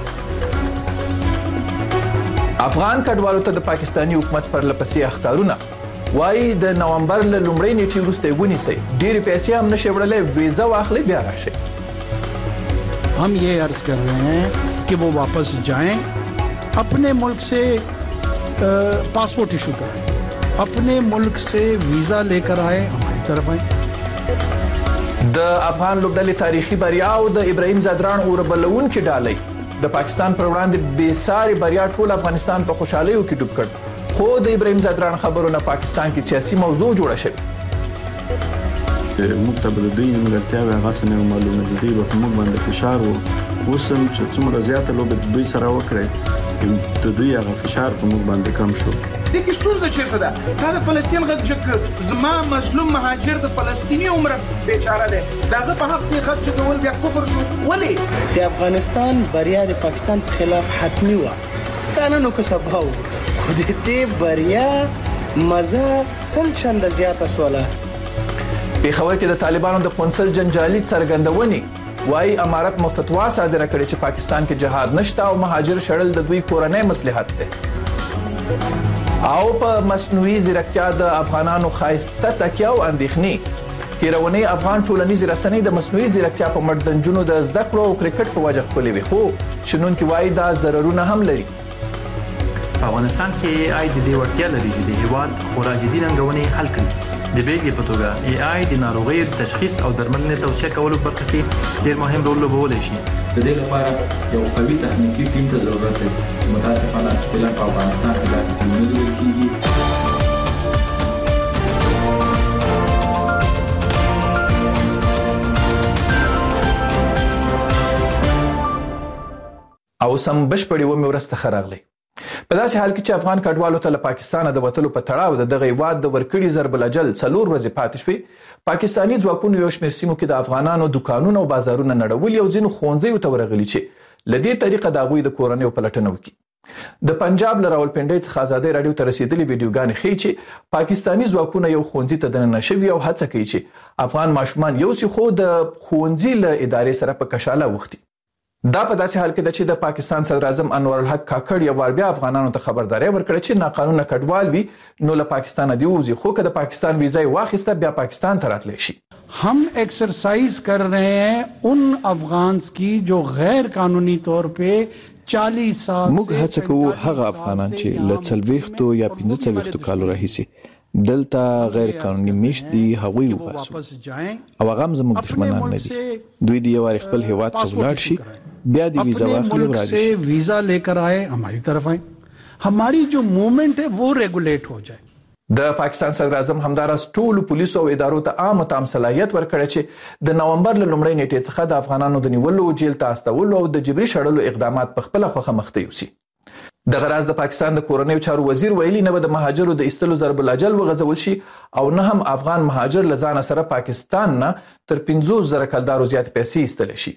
افغان کډوالو ته د پاکستانی حکومت پر لپسې اخطارونه وایي د نومبر له لومړۍ نیټې وروسته ونیسي ډېرې پیسې هم نشي وړلای ویزا واخلي بیا راشي. हम ये अर्ज कर रहे हैं कि वो वापस जाएं, अपने मुल्क से पासपोर्ट इशू कराएं, अपने मुल्क से वीजा लेकर आए, हमारी तरफ आए. د افغان لوبډلې تاریخي بریا او د ابراهیم زادران اوربلون کې ډالۍ د پاکستان پر وړاندې بې ساري بریا ټول افغانستان په خوشحالۍ کې ډوب کړ. خو د ابراهیم زادران خبرونه پاکستان کې سیاسي موضوع جوړه شوه. موږ ته د دوی نیمګړتیاوې هغه څه نه معلومه دي. دوی په موږ باندې فشار و اوس هم چې څومره زیاته لوبه د دوی سره وکړي د دوی هغه فشار په موږ باندې کم شو. د کې ستونزه چیرته ده؟ دا د فلسطین غږ چې زما مظلوم مهاجر د فلسطیني عمره بیچاره دی داغه په حق کې غږ چې کول بیا کفر شو. ولې د افغانستان بریا د پاکستان په خلاف حتمی و کنه نو که سبا و خو د دې بریا مزه سل چنده زیاته سواله. پیښور کې د طالبانو د قونسل جنجالي څرګندونې وايي امارت مو فتوا صادره کړې چې پاکستان کې جهاد نشته او مهاجر شړل د دوی کورنۍ مصلحت ده. او په مصنوعي ځیرکتیا د افغانانو خایسته تکیه او اندېښنې کیرونی افغان ټولنیز رسنۍ د مصنوعي ځیرکتیا په مټ د نجونو د زده کړو او کرکټ په وجه خولې وي خو شنونکي وايي دا ضررونه هم لري. په افغانستان کې آی د دې وړتیا لري چې د هیواد خورا جدي ننګونې حل کړي. د بیلګې په توګه ای آی د ناروغۍ تشخیص او درملنې توصیه کولو برخه کې ډېر مهم رول لوبولی شي. د دې لپاره یو قوي تخنیکي ټیم ته ضرورت دی. متاسفانه فعلا په افغانستان کې داسې ټیم نه لیدل کېږي. او سم بشپړې ومې ورسته خراغلی. په داسې حال کې چې افغان کډوالو ته له پاکستانه د وتلو په تړاو د دغه هیواد د ورکړي ضرب الاجل څلور ورځې پاتې شوې پاکستاني ځواکونو یو شمېر سیمو کې د افغانانو دکانونه او بازارونه نړولي او ځینو ښوونځیو ته ورغلي چې له دې طریقه د هغوی د کورنیو پلټنه وکړي. د پنجاب له راولپنډۍ څخه ازادۍ راډیو ته رسېدلې ویډیوګانې ښیي چې پاکستاني ځواکونه یو ښوونځي ته دننه شوي او هڅه کوي چې افغان ماشومان یوسي خو د ښوونځي له ادارې سره په کشاله وختي. دا په داسې حال کې ده چې د پاکستان صدر اعظم انور الحق کاکړ یو وار بیا افغانانو ته خبرداري ورکړه چې ناقانونه کډوال وي نو له پاکستان دی وځي خو که د پاکستان ویزا واخیسته بیا پاکستان ته راتلی شي. हम एक्सरसाइज कर रहे हैं उन अफगान्स की जो गैर कानूनी तौर पे चालीस साल موږ هڅه کوو هغه افغانان چې له څلوېښتو یا پنځه څلوېښتو کالو راهیسې دلته غیر قانوني میشت دي هغوی وباسو او هغه هم زموږ دشمنان نه دي. دوی د یو خپل هیواد ته ولاړ شي بیا د ویزا واخلي او راځي ویزا لیکر آئے हमारी तरफ आए हमारी जो मूवमेंट है वो रेगुलेट हो जाए. د پاکستان صدر اعظم همداراز ټولو پولیسو او ادارو ته عام تام صلاحیت ورکړی چې د نومبر له لومړۍ نیټې څخه د افغانانو د نیولو جیل ته استولو او د جبري شړلو اقدامات په خپله خوښه مخته یوسي. دغه راز د پاکستان د کورنیو چارو وزیر ویلي نه به د مهاجرو د ایستلو ضرب الاجل وغځول شي او نه هم افغان مهاجر له ځانه سره پاکستان نه تر پنځوس زره کلدارو زیات پیسې ایستلی شي.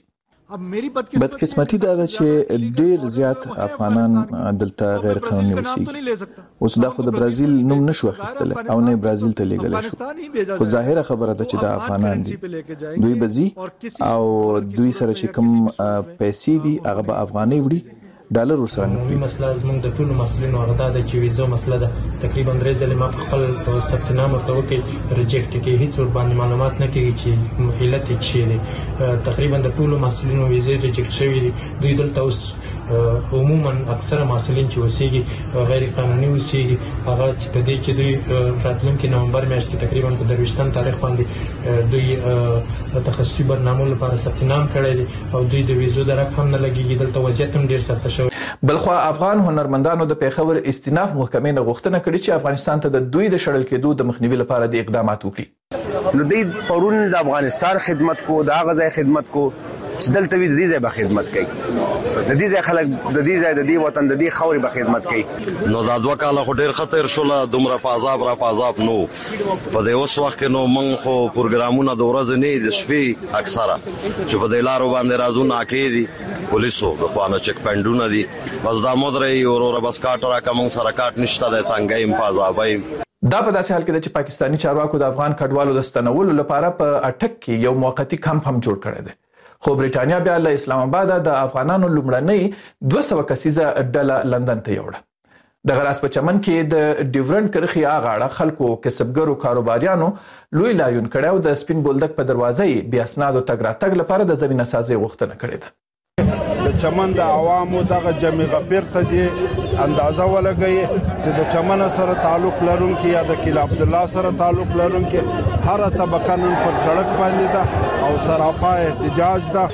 بدقسمتي دا ده چې ډیر زیات افغانان دلته غیر قانوني اوسېږي. اوس دا خو د برازیل نوم نشو اخیستل او نه برازیل ته لیږل شو، خو ظاهره خبره ده چې دا افغانان دي، دوی بزي او دوی سره چې کوم پیسې دي هغه به افغاني وړي، ډالر ورسره نه پریږدي. مسله زموږ د ټولو مسلینو هغه دا ده چې ویزه مسله ده. تقریبا درې ځلې ما په خپل ثبت نام ورته وکړ، ریجکټ کېږي، هیڅ ور باندې معلومات نه کېږي چې علت یې څه دی. تقریبا د ټولو مسلینو ویزه ریجکټ شوې دي. دوی دلته اوس عموما اکثره مسلین چې اوسېږي غیر قانوني اوسېږي، هغه چې په دې چې دوی راتلونکي نومبر میاشت کې تقریبا په درویشتم تاریخ باندې دوی تخصصي برنامو لپاره ثبت نام کړی دي او دوی د ویزو درک هم نه لګېږي. دلته وضعیت هم ډېر سخته شوی. بلخوا افغان هنرمندانو د پیښور استیناف محکمې نه غوښتنه کړې چې افغانستان ته د دوی د شړل کېدو د مخنیوي لپاره د اقدامات وکړي. نو دوی پرون د افغانستان خدمت کو، د هغه ځای خدمت کو چې دلته وي، د دې ځای به خدمت کوي، د دې ځای خلک د دې ځای د دې وطن د دې خاورې به خدمت کوي. نو دا دوه کاله خو ډېر خطر شول، دومره په عذاب را په عذاب نو په دې اوس وخت کې نو موږ خو پروګرامونه د ورځې نه د شپې اکثره چې په دې لارو باندې رازونه کېدي پولیسو د خوانه چک پاینټونه دي، بس دا مودرې اوروره بس کاټ را کوم سره کاټ نشته د تنګایم په عذابایم. دا په داسې حال کې چې پاکستانی چارواکو د افغان کډوالو د ستنولو لپاره په اټک کې یو موقتی کمپ هم جوړ کړی دی، خو برېټانیا بیا له اسلام آباد د افغانانو لومړنۍ دوه سوه کسیزه ډله لندن ته یوړه. د غراس په چمن کې د ډیورنډ کرښې اغاړه خلکو کسبګرو کاروباریانو لوی لاریون کړی او د سپین بولدک په دروازه یې بیا اسنادو تګ راتګ لپاره د زمینه سازي غوښتنه کړې ده. د چمن د عوامو دغه جمع غفیر ته دی اندازه ولګي چې د چمن سره تعلق لرونکي یا د کیل عبد الله سره تعلق لرونکي هر طبقه نن پر سړک باندې ده او سراپا احتجاج ده.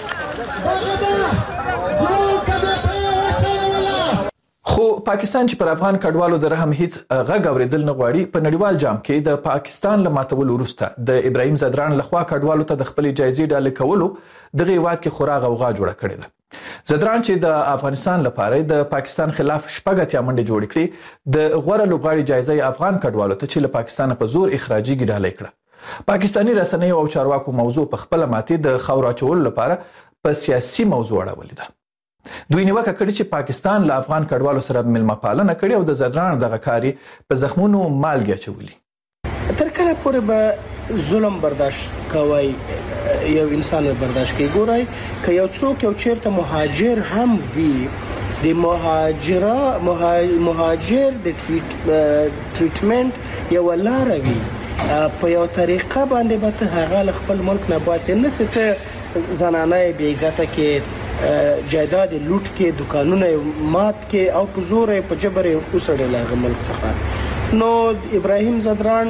خو پاکستان چې پر افغان کډوالو د رحم هیڅ غږ اوریدل نه غواړي، په نړیوال جام کې د پاکستان له ماتولو وروسته د ابراهیم زدران لخوا کډوالو ته د خپل جایزې ډالۍ کولو د غیواد کې خورا غوغا جوړه کړې ده. زدران چې د افغانستان لپاره د پاکستان خلاف شپږ اتیا منډې جوړې کړې، د غوره لوبغاړي جایزه افغان کډوالو ته چې له پاکستان په زور اخراجي ډالۍ کړه. پاکستانی رسنیو او چارواکو موضوع په خپل ماتې د خاور اچولو لپاره په سیاسي موضوع اړولې ده. دوی نیوکه کړې چې پاکستان له افغان کډوالو سره ملمه پالنه کړې او د زدران دغه کاري په زخمونو مالګه اچولي. تر کله پورې به ظلم برداشت کوي یو انسان برداشت کوي؟ ګورای که یو څوک یو چیرته مهاجر هم وي، د مهاجره مهاجر د ټریټمنټ یو لار وي، په یو طریقه باندې به هغه خپل ملک نه باسي، نه ست زنانه بی عزته کې جایداد لوټ کې دکانونه مات کې او په زور په جبر اوسړل هغه ملک څخه. نو ابراهیم زدران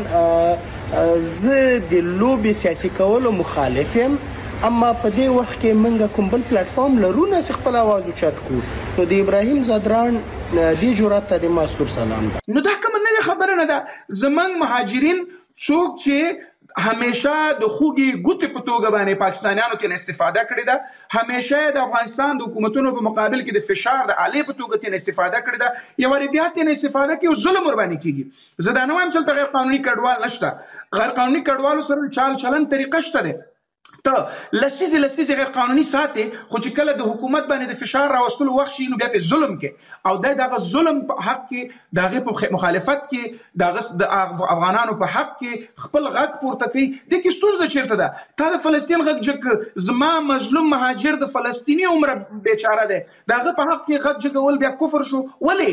زه د لوبي سیاسي کولو مخالف یم، اما په دې وخت کې موږ کوم بل پلیټ فارم لرونه چې خپل आवाज اوچت کو. نو د ابراهیم زدران د جرأت ته د مسور سلام ده. نو دا کوم نه خبره نه ده. زمنګ مهاجرین څوک چې همیشه د خوږی ګوتې په توګه باندې پاکستانیانو کې استفاده کړې ده، همیشه د افغانستان د حکومتونو په مقابل کې د فشار د اعلی په توګه کې استفاده کړې ده، یو ور بیا ته استفاده کوي او ظلم ور باندې کیږي. زه دا نه وایم چې غیر قانوني کډوال نشته، غیر قانوني کډوالو سره چال چلن طریقه شته ده. ته لسیزه لسیزه غیر قانوني ساتي، خو چې کله د حکومت باندې د فشار راوستلو وخت شي نو بیا په ظلم کې او د دغه ظلم په حق کې دغه په مخالفت کې دغه د افغانانو په حق کې خپل غږ پورته کوي. د کې ستونزه چیرته ده؟ تا د فلسطین غږ جګ زما مظلوم مهاجر د فلسطینی عمر بیچاره ده، دغه په حق کې غږ جګول بیا کفر شو.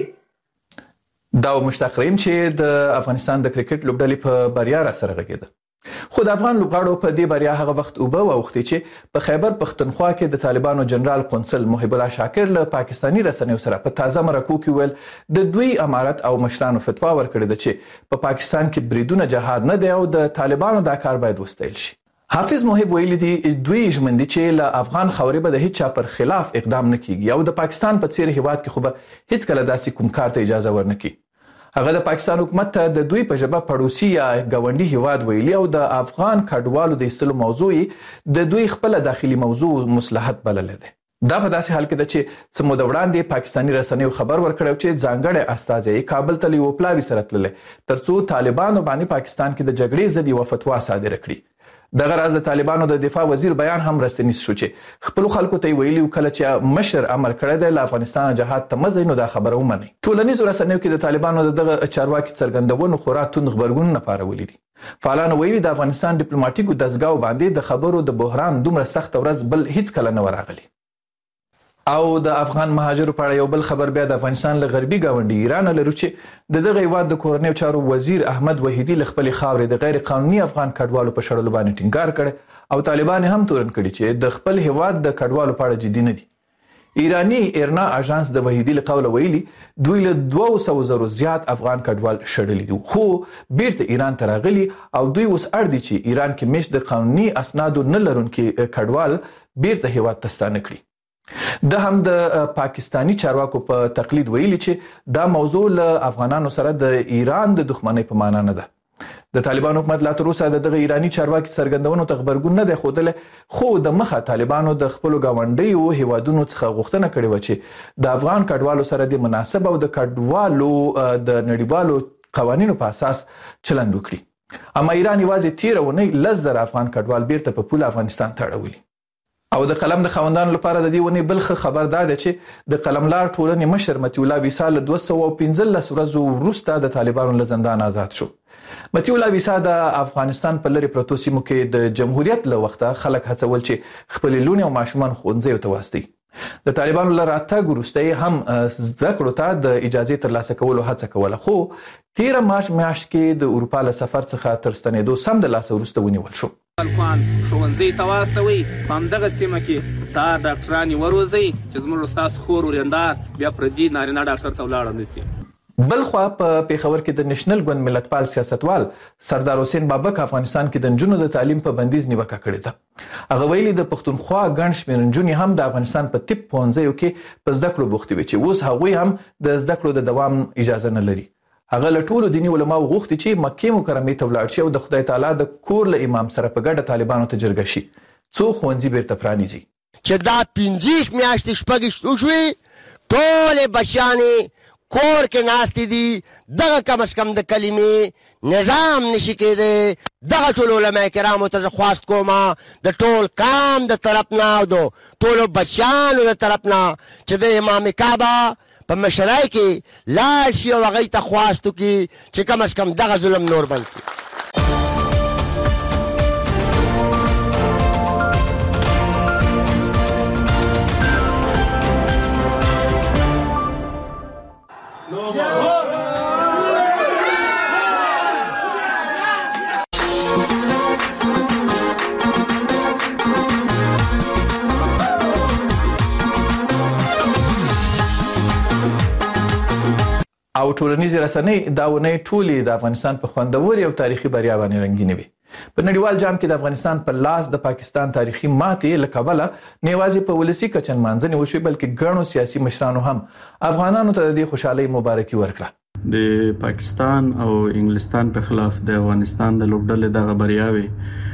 ولې دا مشتاق رحیم چې د افغانستان د کرکټ لوبډلې په بریا را سره غږیده، خو د افغان لوبغاړو په دې بریا هغه وخت اوبه واوښتې چې په خیبر پښتونخوا کې د طالبانو جنرال قونسل محب الله شاکر له پاکستانی رسنیو سره په تازه مرکو کې ویل د دوی امارت او مشرانو فتوا ورکړې ده چې په پاکستان کې بریدونه جهاد نه دی او د طالبانو دا کار باید وستایل شي. حافظ محب ویلي دي دوی ژمن دي چې له افغان خاورې به د هیڅ چا پر خلاف اقدام نه کیږي او د پاکستان په څیر هیواد کې خو به هیڅ کله داسې کوم کار ته اجازه ورنکړي. هغه د پاکستان حکومت ته د دوی په ژبه پړوسی یا ګاونډي هیواد ویلي او د افغان کډوالو د ایستلو موضوع د دوی خپل داخلي موضوع مصلحت بللی دی. دا په داسې حال کې ده چې څه موده وړاندې پاکستاني رسنیو خبر ورکړی چې ځانګړی استازی کابل ته له یوه پلاوي سره تللی ترڅو طالبانو باندې پاکستان کې د جګړې ضد یوه فتوا صادره کړي. دغه راز د طالبانو د دفاع وزیر بیان هم رسنیز شو چې خپل خلکو ته ویلي کله چې مشر امر کړی دی له افغانستان جهاد ته مزه نو دا خبره ومني. ټولنیز رسنیو کې د طالبانو دغه چارواکي څرګندونو خورا توند خبرګون نه پارولې دي. فعالانو ویلي د افغانستان ډیپلوماټیکو دزګاو باندې د خبرو د بحران دومره سخت ورځ بل هیڅ کله نه وراغلی. او د افغان مهاجرو په اړه یو بل خبر بیا د افغانستان له غربي ګاونډي ایران لرو چې د دغه هیواد د کورنیو چارو وزیر احمد وحیدی له خپل خاورې د غیر قانوني افغان کډوالو په شړلو باندې ټینګار کړي او طالبان هم تورن کړي چې د خپل هیواد د کډوالو په اړه جدي نه دي. ایرانی ایرنا اژانس د وحیدی له قوله ویلي دوی له دوه سوه زرو زیات افغان کډوال شړلي دي خو بیرته ایران ته راغلي او دوی اوس اړ دي چې ایران کې مشت د قانوني اسنادو نه لرونکي کډوال بیرته هیواد ته ستانه کړي. د هم د پاکستانی چارواکو په تقلید ویلي چې دا موضوع له افغانانو سره د ایران د دښمنۍ په معنا نه ده. د طالبان حکومت لا تر اوسه دغه ایرانی چارواکي څرګندونو ته خبرګون نه دی ښودلی خو د مخه طالبانو د خپلو ګاونډیو هیوادونو څخه غوښتنه کړې وه چې د افغان کډوالو سره د مناسب او د کډوالو د نړیوالو قوانینو په اساس چلند وکړي. اما ایران یوازې تیره اونۍ لس زره افغان کډوال بیرته په پوله افغانستان ته اړولي. او د قلم د خاوندانو لپاره د دې ونې بل ښه خبر دا دی چې د قلملار ټولنې مشر مطیع الله ویسا له دوه سوه پنځلس ورځو وروسته د طالبانو له زندان آزاد شو. مطیع الله ویسا د افغانستان په لرې پرتو سیمو کې د جمهوریت له وخته خلک هڅول چې خپلې لوڼې او ماشومان ښوونځیو ته واستوي. د طالبانو له راتګ وروسته یې هم زده کړو ته د اجازې ترلاسه کولو هڅه کوله خو تیره مارچ میاشت کې د اروپا له سفر څخه تر ستنېدو سمدلاسه وروسته ونیول شو. خلکوان ښوونځي ته واستوئ په همدغه سیمه کې سهار ډاکټران یې وروزئ چې زموږ ستاسو خور ورېندار بیا پردي نارینه ډاکټر ته ولاړه نه سي. بلخوا په پیښور کې د نېشنل ګوند ملتپال سیاستوال سردار حسین بابک افغانستان کې د نجونو د تعلیم په بندیز نیوکه کړې ده. هغه ویلي د پښتونخوا ګڼ شمېر نجونې هم د افغانستان په طب پوهنځیو کې په زده کړو بوختې وي چې اوس هغوی هم د زده کړو د دوام اجازه نه لري. هغه له ټولو دیني علماو غوښتي چې مکې مکرمې ته ولاړ شي او د خدای تعالی د کور له امام سره په ګډه طالبانو ته جرګه شي څو ښوونځي بیرته پرانیزي. چې دا پنځه میاشتې شپږ وشوې ټولې بچیانې کور کې ناستې دي دغه کم از کم د کلمې نظام نشي کېدی. دغه ټول علما کرامو ته زه خواست کوم د ټول کام د طرف نه او د ټولو بچیانو د طرف نه چې د امام کعبه په مشرۍ کې لاړ شي او هغوی ته خواست وکړي چې کم از کم دغه ظلم نور بند کړي. او ټولنیز رسنۍ دا ونې ټولې د افغانستان په خوندوري او تاریخي بریا باندې رنګینې وي. په نړیوال جام کې د افغانستان په لاس د پاکستان تاریخي ماتې له کبله نه یوازې په ولسي کچه نمانځنې وشوې بلکې ګڼو سیاسي مشرانو هم افغانانو ته د دې خوشحالۍ مبارکي ورکړه. د پاکستان او انګلستان په خلاف د افغانستان د لوبډلې دغه بریاوي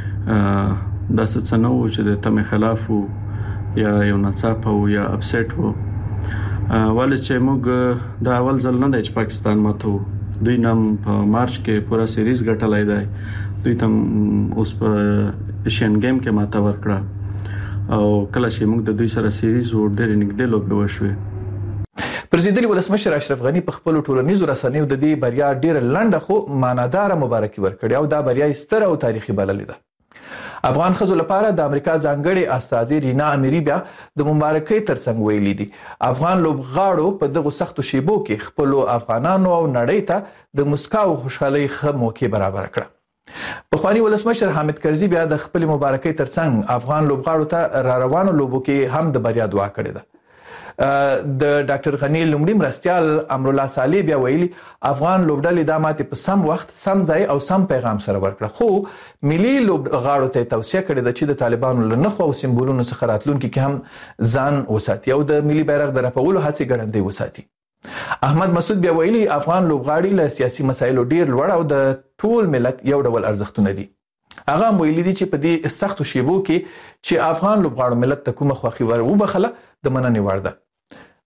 دا څه نه و چې د تمې خلاف وو یا یو ناڅاپه وو یا اپسیټ وو ولې چې موږ د اول ځل نه دی چې پاکستان ماتو دوی نم په مارچ کې پورا سیریز ګټلای دی دوی تم اوس په ایشین گیم کې ماته ورکړه او کله چې موږ د دوی سره سیریز ور ډېر نږدې لوبې وشوې. پرزیدنت ولسمشر اشرف غنی په خپل ټولنیزو رسنیو د دې بریا ډېر لنډه خو معنادار مبارکي ورکړه او دا بریا ستره او تاریخي بللې ده. افغان خزو لپاره د امریکا ځانګړي استاذ رینا امیری بیا د مبارکۍ ترڅنګ ویلي دي افغان لوبغاړو په دغه سختو شیبو کې خپل افغانانو او نړۍ ته د مسکا او خوشحالۍ ښه موقع برابر کړه. پخوانی ولسمشر حامد کرزي بیا د خپل مبارکۍ ترڅنګ افغان لوبغاړو ته را روانو لوبو کې هم د بریا دعا کړې ده. د ډاکټر غنی لومړي مرستيال امرالله صالح بیا ویلي افغان لوبډلې د ماته په سم وخت سم ځای او سم پیغام سره ورکړه خو ملي لوبغاړو ته توصیه کړې ده چې د طالبانو له نخو او سمبولونو څخه راتلونکي کې هم ځان وساتي او د ملي بیرغ د رپولو هڅې ګړندې وساتي. احمد مسعود بیا ویلي افغان لوبغاړي له سیاسي مسایلو ډیر لوړ او د ټول ملت یو ډول ارزښتونه دي. هغه ویلي دي چې په دې سختو شیبو کې چې افغان لوبغاړو ملت ته کومه خوښي ور وبخله د مننې وړ ده.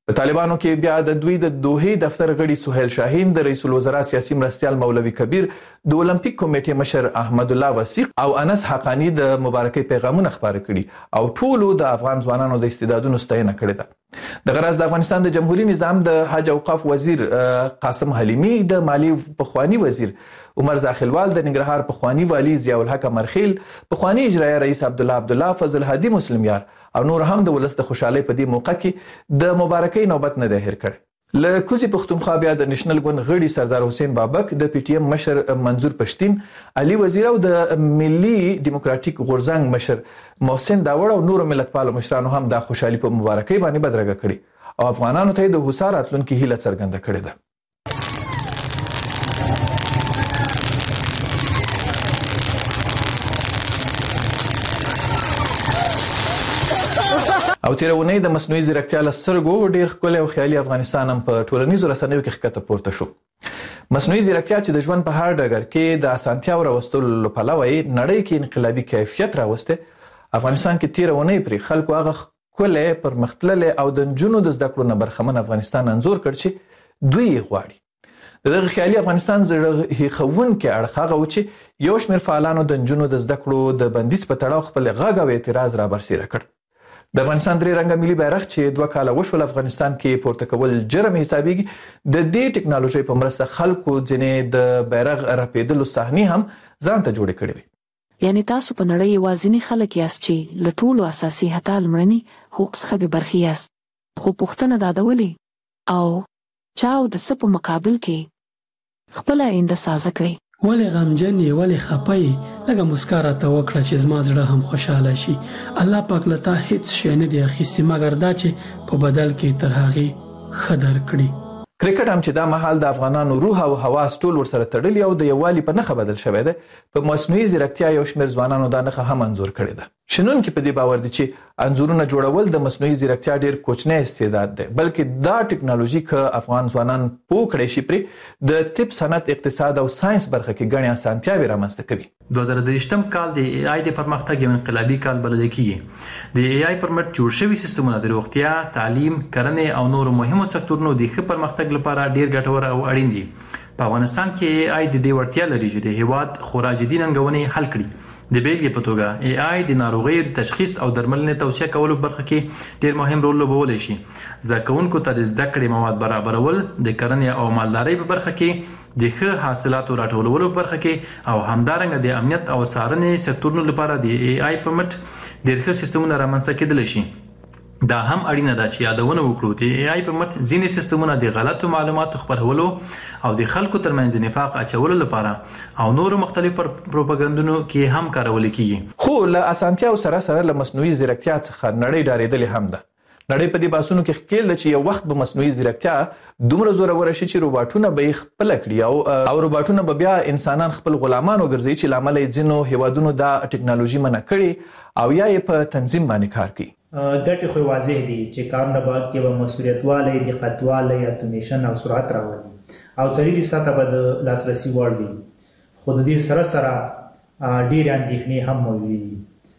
په طالبانو کې بیا د دوی د دوحې دفتر غړي سهیل شاهین، د رئیس الوزرا سیاسي مرستیال مولوي کبیر، د اولمپیک کمیټې مشر احمد الله وثیق او انس حقانی د مبارکۍ پیغامونه خپاره کړي او ټولو د افغان ځوانانو د استعدادونو ستاینه کړې ده. د غرض د افغانستان د جمهوریت نظام د حج اوقاف وزیر قاسم حلیمی، د مالی پخوانی وزیر عمر زاخلوال، د ننګرهار پخوانی والی ضیاء الحق مرخیل، پخوانی اجرایه رئیس عبدالله عبدالله، فضل هادي مسلمیار او نور هم د ولس د خوشحالۍ په دې موقع کې د مبارکۍ نوبت نه دی هیر کړی. له کوزي پښتونخوا بیا د نېشنل ګوند غړي سردار حسین بابک، د پی ټی ایم مشر منظور پښتين، علي وزیر او د ملي ډیموکراټیک غورځنګ مشر محسن داوړ او نور ملتپالو مشرانو هم د خوشحالي په مبارکۍ باندې بدرګه کړي او افغانانو ته د هوسا راتلونکي هیله څرګنده کړې ده. او تیرونی د مصنوعي ځیرکتیا له سترګو ډیر ښکلی او خیالي افغانستان هم په ټولنیزو رسنیو کې ښکته پورته شو. مصنوعي ځیرکتیا چې د ژوند په هر ډګر کې د اسانتیاو راوستلو له پلوه یې نړۍ کې انقلابي کیفیت راوستی، افغانستان کې تیرونی پرې خلکو هغه ښکلی پرمختللی او د نجونو د زده کړو نه برخمن افغانستان انځور کړ چې دوی یې غواړي. د دغه خیالي افغانستان زړه هیښوونکی اړخ هغه و چې یو شمېر فعالانو د نجونو د زده کړو د بندیز په تړاو خپل غږ او اعتراض رابرسېره کړ. د افغانستان درې رنګه ملي بیرغ چې دوه کاله وشول افغانستان کې پورته کول جرم حسابيږي، د دې ټکنالوژي په مرسته خلکو ځینې د بیرغ رپیدلو صحنې هم ځان ته جوړې کړې وي. یعنی تاسو په نړۍ یوازینی خلک یاست چې له ټولو اساسي حتی لومړني حقوق څخه بې برخې یاست. خو پوښتنه دا ده ولې او چا او د څه په مقابل کې خپله آینده سازه کړئ؟ ولې غمجن یې، ولې خفه یې؟ لږه مسکا راته وکړه چې زما زړه هم خوشحاله شي. الله پاک له تا هیڅ شی نه دی اخیستی مګر دا چې په بدل کې تر هغې ښه درکړي. کرکټ هم چې دا مهال د افغانانو روح او حواس ټول ورسره تړلي او د یووالي په نښه بدل شوی دی، په مصنوعي ځیرکتیا یو شمېر ځوانانو دا نښه هم انځور کړې ده. شنونکي په دې باور دي چې انځورونه جوړول د مصنوعي ځیرکتیا ډېر کوچنی استعداد دی، بلکې دا ټکنالوژي که افغان ځوانان پوه کړی شي پرې د طب، صنعت، اقتصاد او ساينس برخه کې ګڼې اسانتیاوې رامنځته کوي. دوه زره دېرشم کال د ای آی د پرمختګ یو انقلابي کال بلل کېږي. د ای آی پر مټ جوړ شوي سیستمونه د روغتیا، تعلیم، کرنې او نورو مهمو سکتورونو د ښه پرمختګ لپاره ډېر ګټور او اړین دي. په افغانستان کې ای آی د دې وړتیا لري چې د هیواد خورا جدي ننګونې حل کړي. د بیلګې په توګه ای آی د ناروغیو تشخیص او درملنې توصیه کولو برخه کې ډېر مهم رول لوبولی شي. زده کوونکو ته د زده کړې مواد برابرول، د کرنې او مالدارۍ په برخه کې د ښه حاصلاتو راټولولو په برخه کې او همدارنګه د امنیت او څارنې سکتورونو لپاره د ای آی په مټ ډېر ښه سیستمونه رامنځته کېدلی شي. دا هم اړینه ده چې یادونه وکړو د ای آی په مټ ځینې سیستمونه د غلطو معلوماتو خپرولو او د خلکو ترمنځ د نفاق اچولو لپاره او نورو مختلف پروپاګاندا کې هم کارول کیږي. خو له اسانتیاو سره سره له مصنوعي ځیرکتیا څخه نړۍ ډارېدلې هم ده. نړۍ په دې باسونو کې ښکېل ده چې یو وخت به مصنوعي ځیرکتیا دومره زوروره شي چې روباټونه به یې خپله کړي او او روباټونه به بیا انسانان خپل غلامان وګرځوي چې له امله یې ځینو هیوادونو دا ټکنالوژي منع کړي او یا یې په تنظیم باندې کار کوي. ګټې خو واضح دي چې کارونه به کې به مسؤلیتوالی، دقتوالی، اتومیشن او سرعت راولي او سړي سطح به د لاسرسي وړ وي. خو د دې سره سره ډېرې اندېښنې هم موجودې دي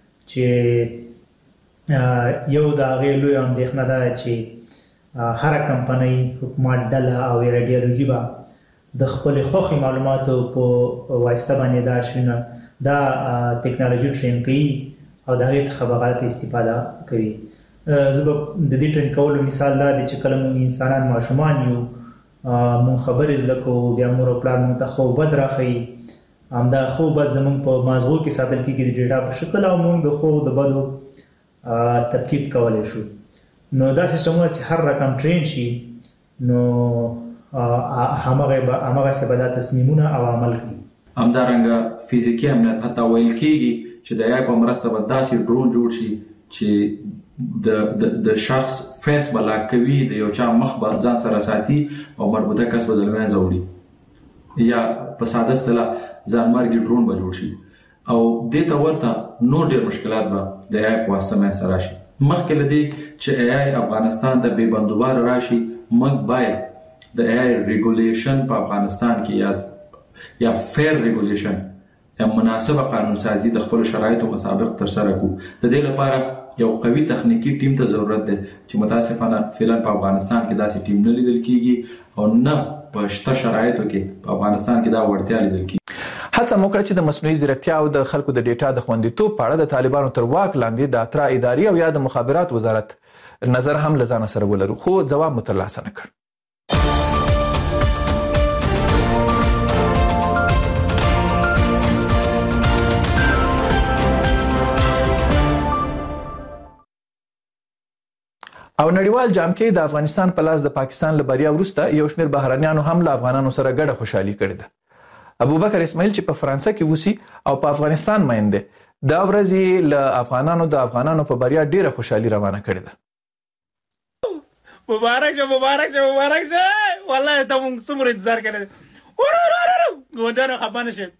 چې یو د هغې لویه اندېښنه ده چې هره کمپنۍ، حکومت ډله او ایډیالوژي به د خپلې خوښې معلوماتو په واسطه باندې دا شنه دا ټکنالوژي ټرین کوي او د هغې څخه به غلطه استفاده کوي. زه به د دې ټرین کولو مثال دا دی چې کله موږ انسانان ماشومان یو، موږ خبرې زده کوو، بیا مور او پلار موږ ته ښه بد راښیي، همدا ښه بد زموږ په مازغو کې ساتل کېږي د ډیټا په شکل او موږ د ښو د بدو تفکیک کولی شو. نو دا سیستمونه چې هر رقم ټرین شي نو همغسې به دا تصمیمونه او عمل کوي. همدارنګه فزیکي امنیت حتی ویل کېږي چې د ای په مرسته به داسې ډرون جوړ شي چې د د شخص فیس به لاک کوي، د یو چا مخ به ځان سره ساتي او مربوطه کس به د له منځه وړي، یا په ساده اصطلاح ځانمرګي ډرون به جوړ شي او دې ته ورته نور ډېر مشکلات به د ای په واسطه منځته راشي. مخکې له دې چې ای افغانستان ته بې بندوباره راشي، موږ باید د ای ریګولیشن په افغانستان کې یا یا فیر ریګولیشن یا مناسبه قانون سازي د خپل شرایطو مطابق تر سره کو. د دې لپاره یو قوي تخنیکی ټیم ته ضرورت دی چې متاسفانه فعلا په افغانستان کې داسې ټیم نه لیدل کیږي او نه په شته شرایطو کې په افغانستان کې دا وړتیا لیدل کیږي. هڅه مو کړې چې د مصنوعي ځیرکتیا او د خلکو د ډیټا د خوندیتوب په اړه د طالبانو تر واک لاندې د اترا اداري او یا د مخابرات وزارت نظر هم لزانه سره ولرو خو جواب مترلاسه نه کړ. او نړیوال جام کې د افغانستان په لاس د پاکستان له بریا وروسته یو شمېر بهرانیانو هم له افغانانو سره ګډه خوشحالي کړې ده. ابوبکر اسماعیل چې په فرانسه کې وسی او په افغانستان مینده دا ورځي له افغانانو د افغانانو په بریا ډیره خوشحالي روانه کړې ده. مبارک شه مبارک شه مبارک شه والله ته موږ څومره انتظار کړی ور ور ور ګوندانو خبانه شه.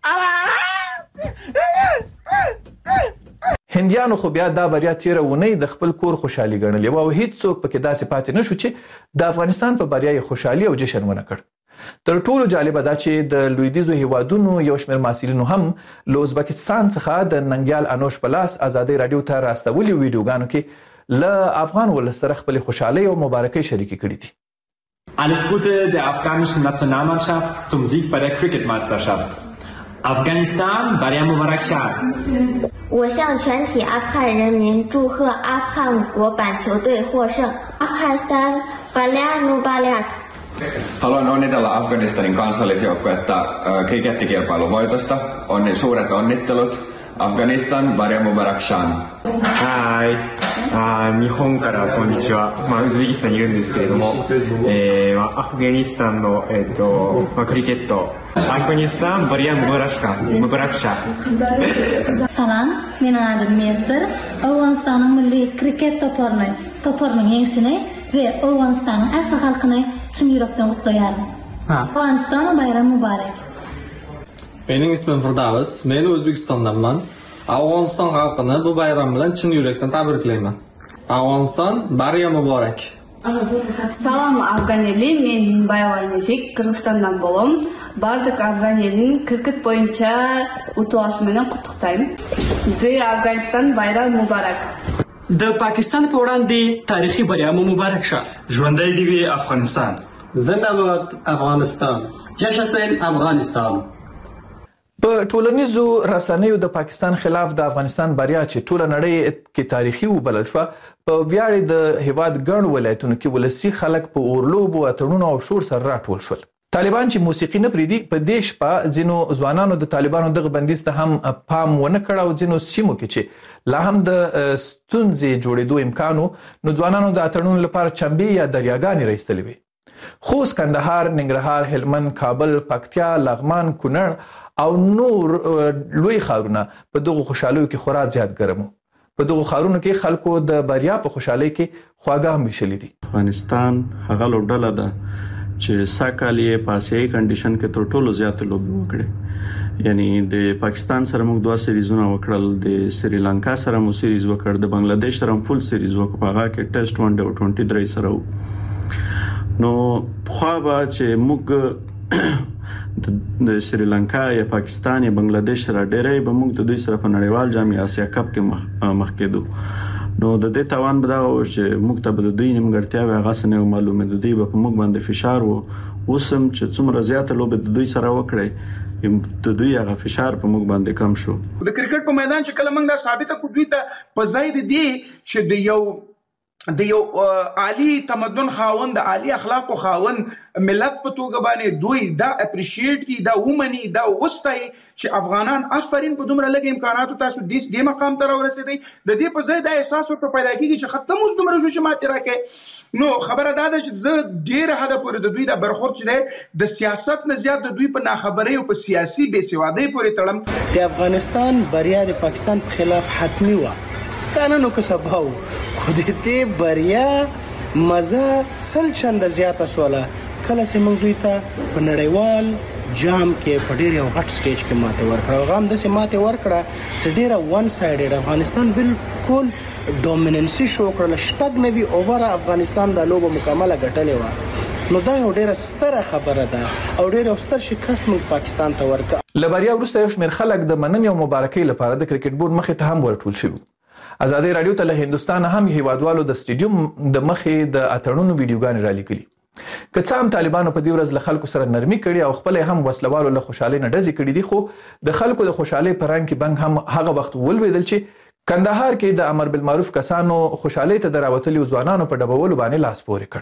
هندیانو خو بیا دا بریا تیره ونی د خپل کور خوشحالي ګڼلې او هیڅ څوک پکې داسې پاتې نشو چې د افغانستان په بریا یې خوشحالي او جشن ونه کړ. تر ټولو جالب دا چې د لویدیزو هیوادونو یو شمېر محصلینو هم له ازبکستان څخه د ننګیال انوش پلاس ازادي رادیو ته راستولي ویډیوګانو کې له افغان ولس سره خپل خوشحالي او مبارکي شریکې کړې دي. Alles Gute der afghanischen Nationalmannschaft zum Sieg bei der Cricket-Meisterschaft. Afghanistan, Barya Mubarak Shah. 我向全体阿富汗人民祝贺阿富汗国板球队获胜。Afghanistan, Barya Mubarak. Haluan onnitella Afganistanin kansallisjoukkuetta krikettikilpailun voitosta. On suuret onnittelut. Afghanistan, Barya Mubarak Shah. はいあ日本からこんにちは、まあ、ウズベキスタンにいるんですけれども、えーまあ、アフガニスタンの、えーとまあ、クリケットアフガニスタンバリアムバラシカムバラクシャ Salam, men adım Mesir. Afganistanın milli kriket toparını toparının yenişini ve Afganistanın asli halkını çin yürekten kutlayarım. Afganistan bayramı mübarek. Benim ismim Firdavs. Men O'zbekistondanman. Afg'oniston xalqini bu bayram bilan chin yurakdan tabriklayman. Afg'oniston Barya Muborak. Salam Afgan eli, men Minbayeva Nezik, Qirg'izistondan bo'lim. Bardik Afgan elini kriket bo'yicha o'tilishi bilan qutlaqlayman. De Afg'oniston bayram muborak. د پاکستان په وړاندې تاریخي بریا مو مبارک شه. ژوندی دی وي افغانستان. زنده باد افغانستان. جشن افغانستان. په ټولنیزو رسنیو د پاکستان خلاف د افغانستان بریا چې ټوله نړۍ کې تاریخي وبلل شو په ویاړ د هیواد ګڼ ولایتونو کې ولسی خلک په اورلوب او اتړونو او شور سره راټول شول. طالبان چې موسیقي نه پریدي په دیش په ځینو ځوانانو د طالبانو دغه بندیز ته هم پام ونه کړ او ځینو سیمو کې چې لا هم د ستونزې جوړېدو امکانو نو ځوانانو د اتړونو لپاره چمبي یا دریاګانې راایستلې وي. خوست، کندهار، ننګرهار، هلمند، کابل، پکتیا، لغمان، کونړ او نور لوی خارونه په دغه خوشحالیو کې خورا زیات ګرمو. په دغه خارونو کې خلکو د بریا په خوشحالۍ کې خواږه هم وشلې دي. افغانستان هغه لوبډله ده چې ساکال یې په آسیایي کنډیشن کې تر ټولو زیات لوبې وکړې. یعنی د پاکستان سره موږ دوه سریزونه وکړل، د سریلانکا سره مو سریز وکړ، د بنگلاديش سره فول سریز وکړ، په هغه کې ټیسټ ون ډے او ټوئنټي تھری سره و. نو خو به چې موږ د سریلانکا یا پاکستان یا بنگلاديش سره ډېرې به موږ د دوی سره په نړیوال جام آسیا کپ کې مخ مخ کېدو. نو د دې توان به دا و چې موږ ته به د دوی نیمګړتیاوې هغه څه معلومه د دوی په موږ باندې فشار وو. اوسم چې څومره زیاته لوبه د دوی سره وکړي د دوی هغه فشار په موږ باندې کم شو. د کرکټ په میدان چې کله موږ دا ثابته کړو دوی ته په ځای دی چې د یو د یو عالی تمدن خاوند د عالی اخلاق خاوند ملت په توګه باندې دوی دا اپریشیټ کی دا ومني دا وستای چې افغانان افرین په دومره لږ امکاناتو تاسو د دې مقام ته ورسېدي. د دې په ځای دا احساس ورته پیدا کیږي چې ختم اوس دومره شو چې ماته راکې. نو خبره دا ده چې زه ډیره حد پورې د دوی د برخورد چې د سیاست نه زیات د دوی په ناخبرۍ او په سیاسي بې سوادۍ پورې تړم. د افغانستان بریا د پاکستان په خلاف حتمی و کانونو که سباو خو د دې بریا مزه سل چند زیاته سواله کله چې موږ دوی ته په نړیوال جام کې په ډیر یو غټ سټیج کې ماته ورکړه او هم د سه ماته ورکړه چې ډیره وان سایډډ افغانستان بالکل ډومیننسي شو کړل. شپږ نوي اوور افغانستان د لوبو مکمله ګټلې و. نو دا یو ډیره ستره خبره ده او ډیره ستر شکست موږ پاکستان ته ورکړه. لبریا وروسته یو شمېر خلک د مننې او مبارکۍ لپاره د کرکټ بورډ مخې ته هم ورټول شوي. ازادي رادیو ته له هندستان هم هیوادوالو د سټیډیوم د مخې د اتړونو ویډیوګانې را لیکلي. که څه هم طالبانو په دې ورځ له خلکو سره نرمي کړې او خپل هم وسلوالو له خوشحالۍ نه ډزې کړې دي، خو د خلکو د خوشحالۍ په رنګ کې بنګ هم هغه وخت ولوېدل چې کندهار کې د امر بالمعروف کسانو خوشحالۍ ته د راوتلي ځوانانو په ډبولو باندې لاس پورې کړ.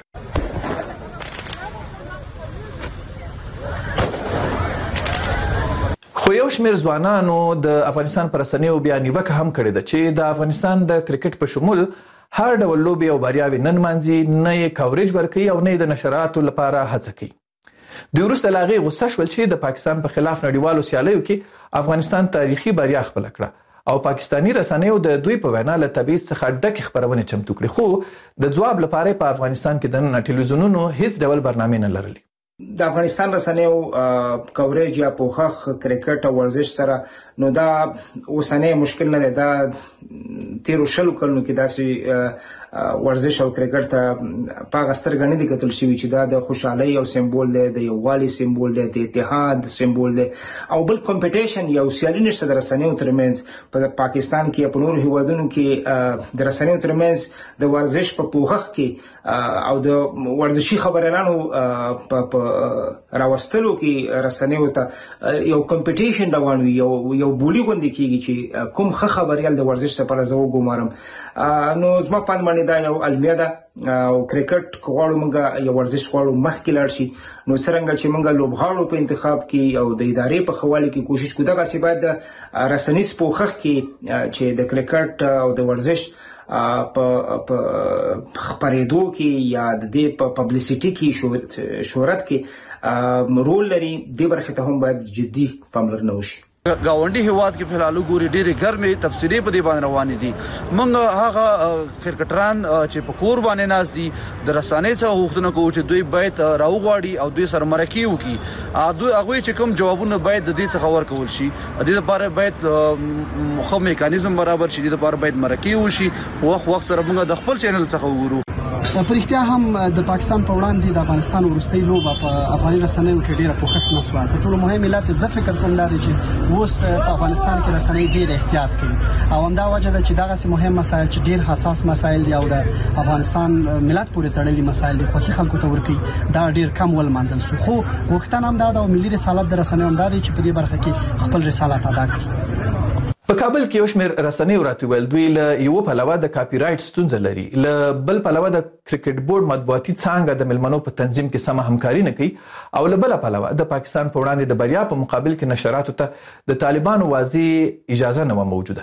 خو یو شمېر ځوانانو د افغانستان پر رسنیو بیا نیوکه هم کړې ده چې د افغانستان د کرکټ په شمول هر ډول لوبې او بریاوې نه نمانځي، نه یې کوریج ورکوي او نه یې د نشراتو لپاره هڅه کوي. د وروسته له هغې غوسه شول چې د پاکستان په خلاف نړیوالو سیالیو کې افغانستان تاریخي بریا خپله کړه او پاکستانی رسنیو د دوی په وینا له تبعیض څخه ډکې خپرونې چمتو کړې، خو د ځواب لپاره په افغانستان کې دننه ټلویزیونونو هیڅ ډول برنامې نه لرلې. د افغانستان رسنیو کوریج یا پوښښ کرکټ او ورزش سره نو دا اوسنی مشکل نه دی. دا تیرو شلو کلونو کې داسې ورزش او کرکټ ته په هغه سترګه نه دي کتل شوي چې دا د خوشحالۍ یو سمبول دی، د یووالي سمبول دی، د اتحاد سمبول دی او بل کمپټیشن یو سیالي نشته د رسنیو ترمنځ. په پاکستان کې په نورو هیوادونو کې د رسنیو ترمنځ د ورزش په پوښښ کې او د ورزشي خبريالانو په راوستلو کې رسنیو ته یو کمپټیشن روان وي، یو یو بولی غونډه کیږي چې کوم ښه خبريال د ورزش لپاره زه وګورم. نو زما په باندې دا یو المیه ده او کرکټ غواړو موږ یو ورزش غواړو مخکې لاړ شي، نو څرنګه چې موږ لوبغاړو په انتخاب کې او د ادارې په خواله کې کوشش کوو، دغه سی باید د رسنیز پوښښ کې چې د کرکټ او د ورزش په خبرېدو کې یا د دې په پبلسټي کې شهرت کې رول لري، دې برخه ته هم باید جدي پاملرنه وشي. گاونډي هیواد کې فلالو ګوري ډېرې ګرمې تفصیلي په دې باندې روانې دي. موږ هغه کرکټران چې په کور باندې ناز دي د رسانې څخه غوښتنه کوو چې دوی باید راوغواړي او دوی سره مرکه وکړي. دوی هغه چې کوم جوابونه باید د دې څخه ورکول شي، د دې لپاره باید خو میکانیزم برابر شي، د دې لپاره باید مرکه وشي. وخت وخت سره موږ د خپل چینل څخه وګورو. په رښتیا هم د پاکستان په وړاندې د افغانستان ورستۍ لوبه په افغاني رسنیو کې ډیره پوښښ نشوه. تر ټولو مهم علت زه فکر کوم دا دی چې اوس په افغانستان کې رسنۍ ډیر احتیاط کوي او همدا وجه ده چې دغه مهم مسایل چې ډیر حساس مسایل دي او د افغانستان ملت پورې تړلي مسایل دي، خو خلکو ته ورکی دا ډیر کم ول منځل سو. خو غوښتنه هم دا د ملي رسالت د رسنیو هم دا دی چې په دې برخه کې خپل رسالت ادا کړي. په کابل کې یو شمېر رسنیو راته ویل دوی له یو پلوه د کاپی رایټ ستونزه لري، له بل پلوه د کرکټ بورډ مطبوعاتي څانګه د ملمنو په تنظیم کې سمه همکاري نه کوي او له بل پلوه د پاکستان په وړاندې د بریا په مقابل کې نشراتو ته د طالبانو واضح اجازه نه موجوده.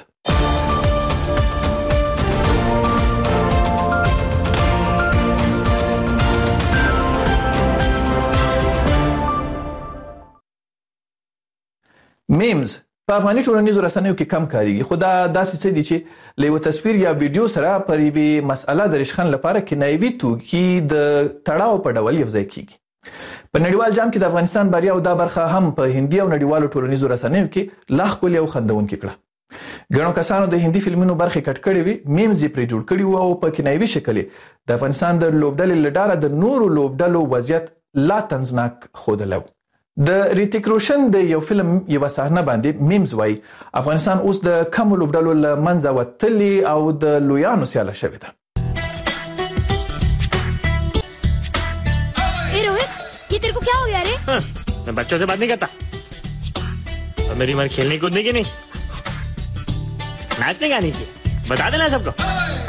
میمز په افغاني ټولنیزو رسنیو کې کم کاریږي، خو دا داسې څه دي چې له یو تصویر یا ویډیو سره پر یوې مسأله د رشخن لپاره کنایوي توکي د تړاو په ډول یوځای کیږي. په نړیوال جام کې د افغانستان بریا او دا برخه هم په هندي او نړیوالو ټولنیزو رسنیو کې لا ښکلې او خندونکې کړه. ګڼو کسانو د هندي فلمونو برخې کټ کړې وي، میمز یې پرې جوړ کړي وو او په کنایوي شکل د افغانستان د لوبډلې له ډاره د نورو لوبډلو وضعیت لا طنزناک ښودلی و. د ریتیک روشن د یو فلم یو صحنه باندې میمز وای افغانستان اوس د کم لوبډلو له منځه وتلی او د لویانو سیاله شوې ده. اے روہت، یہ تیرے کو کیا ہو گیا رے؟ میں بچوں سے بات نہیں کرتا اور میری عمر کھیلنے کودنے کی نہیں، ناچنے گانے کی، بتا دینا سب کو.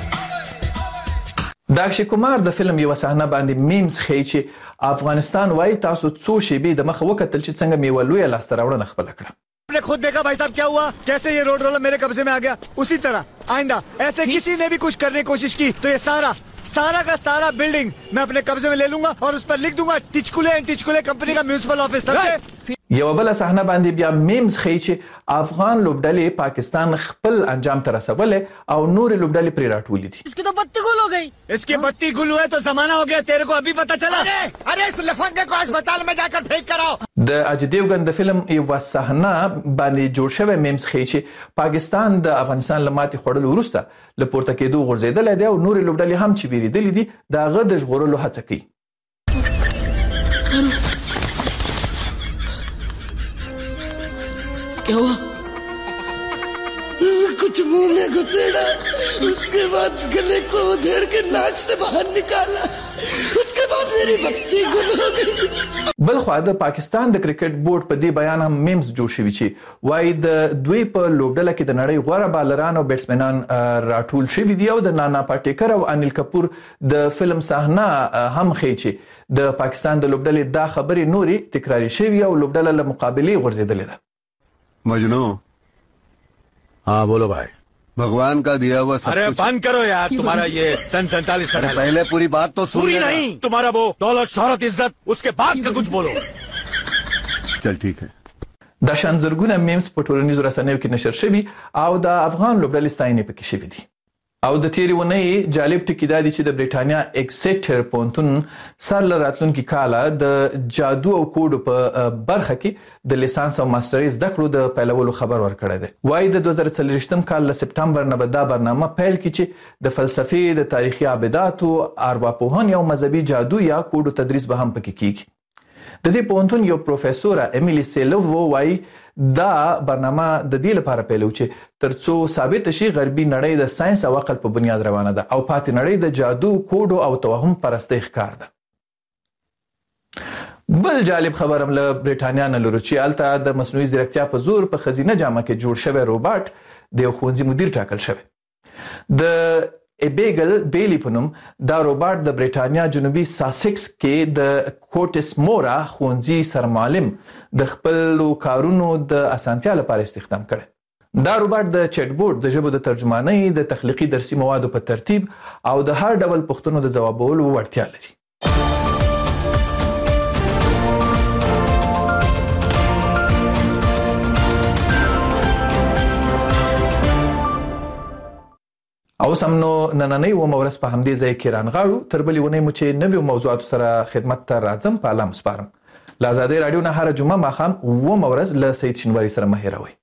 د اکشي کمار د فلم یو صحنه باندې میمز ښیي چې افغانستان وای تاسو څو شیبې د مخه وکتل چې څنګه میوه لویه لاسته راوړنه خپله کړه. आपने खुद देखा भाई साहब क्या हुआ, कैसे ये road roller मेरे कब्जे में आ गया. उसी तरह आइंदा ऐसे किसी ने भी कुछ करने की कोशिश की तो ये सारा सारा का सारा बिल्डिंग मैं अपने कब्जे में ले लूंगा और उस पर लिख दूंगा टिचकुले एंड टिचकुले कंपनी का म्युनिसिपल ऑफिस. یو بل صحنه باندې بیا میمز ښیي چې افغان لوبډلې پاکستان خپل انجام ته رسولی او نورې لوبډلې پرې راټولې دي. इसकी तो बत्ती गुल हो गई. इसकी बत्ती गुल हुए तो जमाना हो गया, तेरे को अभी पता चला. अरे इस लफंगे को अस्पताल में जाकर फेंक कर आओ. د اجय دیوګن د فلم یو صحنه باندې جوړ شوی میمز ښیي چې پاکستان د افغانستان له ماتې خوړلو وروسته له پورته کېدو غورځېدلی دی او نورې لوبډلې هم چې ویرېدلې دي د هغه د ژغورلو هڅه کوي. क्या हुआ? कुछ मुंह में घुसेड़ा. उसके बाद गले को उधेड़ के नाक से बाहर निकाला, उसके बाद मेरी बत्ती गुल हो गई। بل خو د پاکستان د کرکټ بورډ په دې بیان هم میمز جوړ شوی چې وایي د دوی په لوبډله کې د نړۍ غوره بالران او بیټسمنان راټول شوي دي او د نانا پاټیکر او انیل کپور د فلم صحنه هم ښیي چې د پاکستان د لوبډلې دا خبرې نوري تکراري شوي او لوبډله له مقابلې غورځېدلې ده. मजनू हाँ बोलो भाई. भगवान का दिया हुआ सब अरे बंद करो यार तुम्हारा ये सन सैतालीस का पहले पूरी बात तो सुन. पूरी नहीं, तुम्हारा वो दौलत शोहरत इज्जत उसके बाद का कुछ बोलो. चल ठीक है. د شان زرګونه میمز په ټولنیزو رسنیو کې نشر شوي او د افغان لوبډلې ستاینې پکې شوي دي. او د تیرې ونې جالب ټکی دا دی چې د بریټانیا ایکسیټر پونتون سر له راتلونکي کاله د جادو او کوډو په برخه کې د لیسانس او ماسترۍ زده کړو د پیلولو خبر ورکړی دی. وایي د دوه زره څلوېښتم کال له سپټمبر نه به دا برنامه پیل کړي چې د فلسفې، د تاریخي ابعاداتو، ارواپوهنې او مذهبي جادو یا کوډو تدریس به هم پکې کیږي. د دې پونتون یو پروفیسوره امیلی سیلوو وایي دا برنامه د دې لپاره پیلو چې ترڅو ثابت شي غربي نړۍ د ساينس او عقل په بنیاد روانه ده او پاتې نړۍ د جادو، کوډو او توهم پرسته ښکار ده. بل جالب خبر هم له بریټانیا نه لرو چې الته د مصنوعي ځیرکتیا په زور په خزینه جامه کې جوړ شوی روباټ د یو ښوونځي مدیر ټاکل شوی. د ایبیګل بیلی په نوم دا روباټ د بریټانیا جنوبي ساسکس کې د کوټس مورا ښوونځي سرمعلم د خپل کارونو د اسانتیا لپاره استخدام کړي. دا روباټ د چټ بورډ د ژبو د ترجمانۍ، د تخلیقي درسي موادو په ترتیب او د هر ډول پوښتنو د ځوابولو وړتیا لري. او سمنو نننۍ و مورس په همدې ځای کې رانغاړو. تر بلې ونې مو چې نویو موضوعاتو سره خدمت ته راځم په الله مسپارم. له ازادۍ راډیو نه هره جمعه ماښام و مورس له سید شینواري سره مه هېروئ.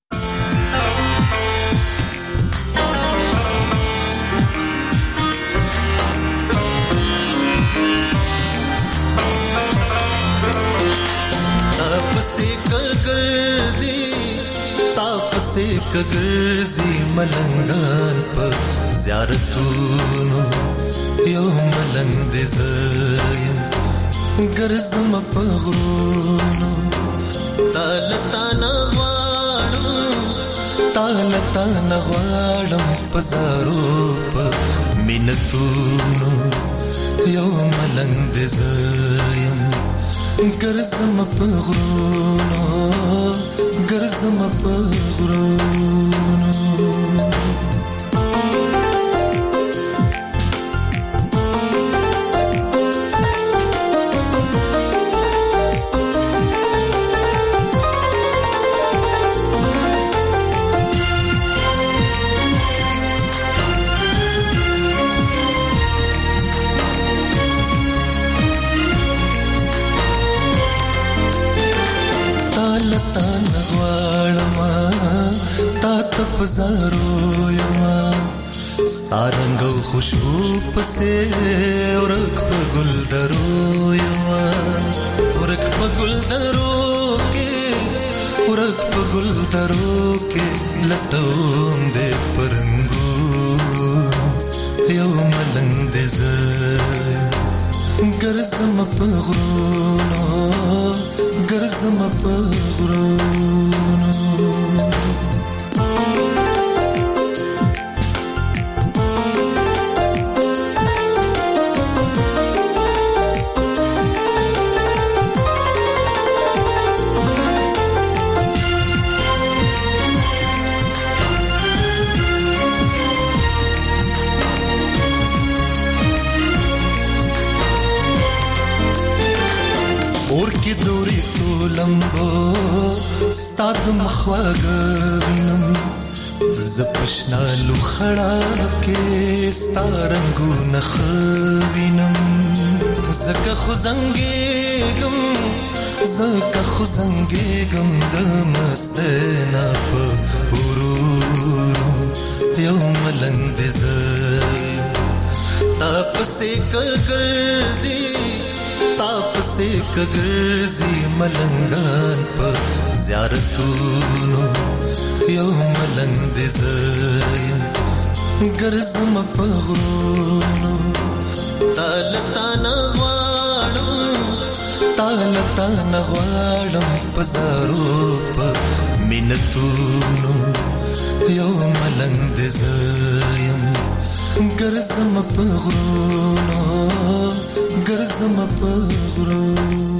से कगर्जी मलंगान पर ज़ियारतूनो यो मलंग ज़ायम गर्ज़म फ़ग़रूनो तालता नवाड़ो तालता नवाड़म पज़ारो पर मिनतूनो यो मलंग ज़ायम गर्ज़म फ़ग़रूनो गर्ज़म फ़ग़रूनो. पज़ारो यमा स्तारंग खुशबू पसे औरक पगुल दरो यमा औरक पगुल दरो के औरक पगुल दरो के लटों दे परंगो यो मलंग दे गर्ज़म फ़ग़रूनो गर्ज़म फ़ग़रूनो. لمبو ستاد مخواګوینم زپښنا لوخړه کې ستارنګو نخوینم زکه خزنګېګم زکه خزنګېګم د مستنا په ورونو یو ملنګ دې زای تاسو کګرځي ताप से कगर्जी मलंगान पर ज़ियारतूनो यो मलंग ज़ायम ګرځم په غرونو تال تانا غواړم تال تانا غواړم په زارو په مینتونو یو ملنګ دې زایم ګرځم په غرونو ګرځم په غرونو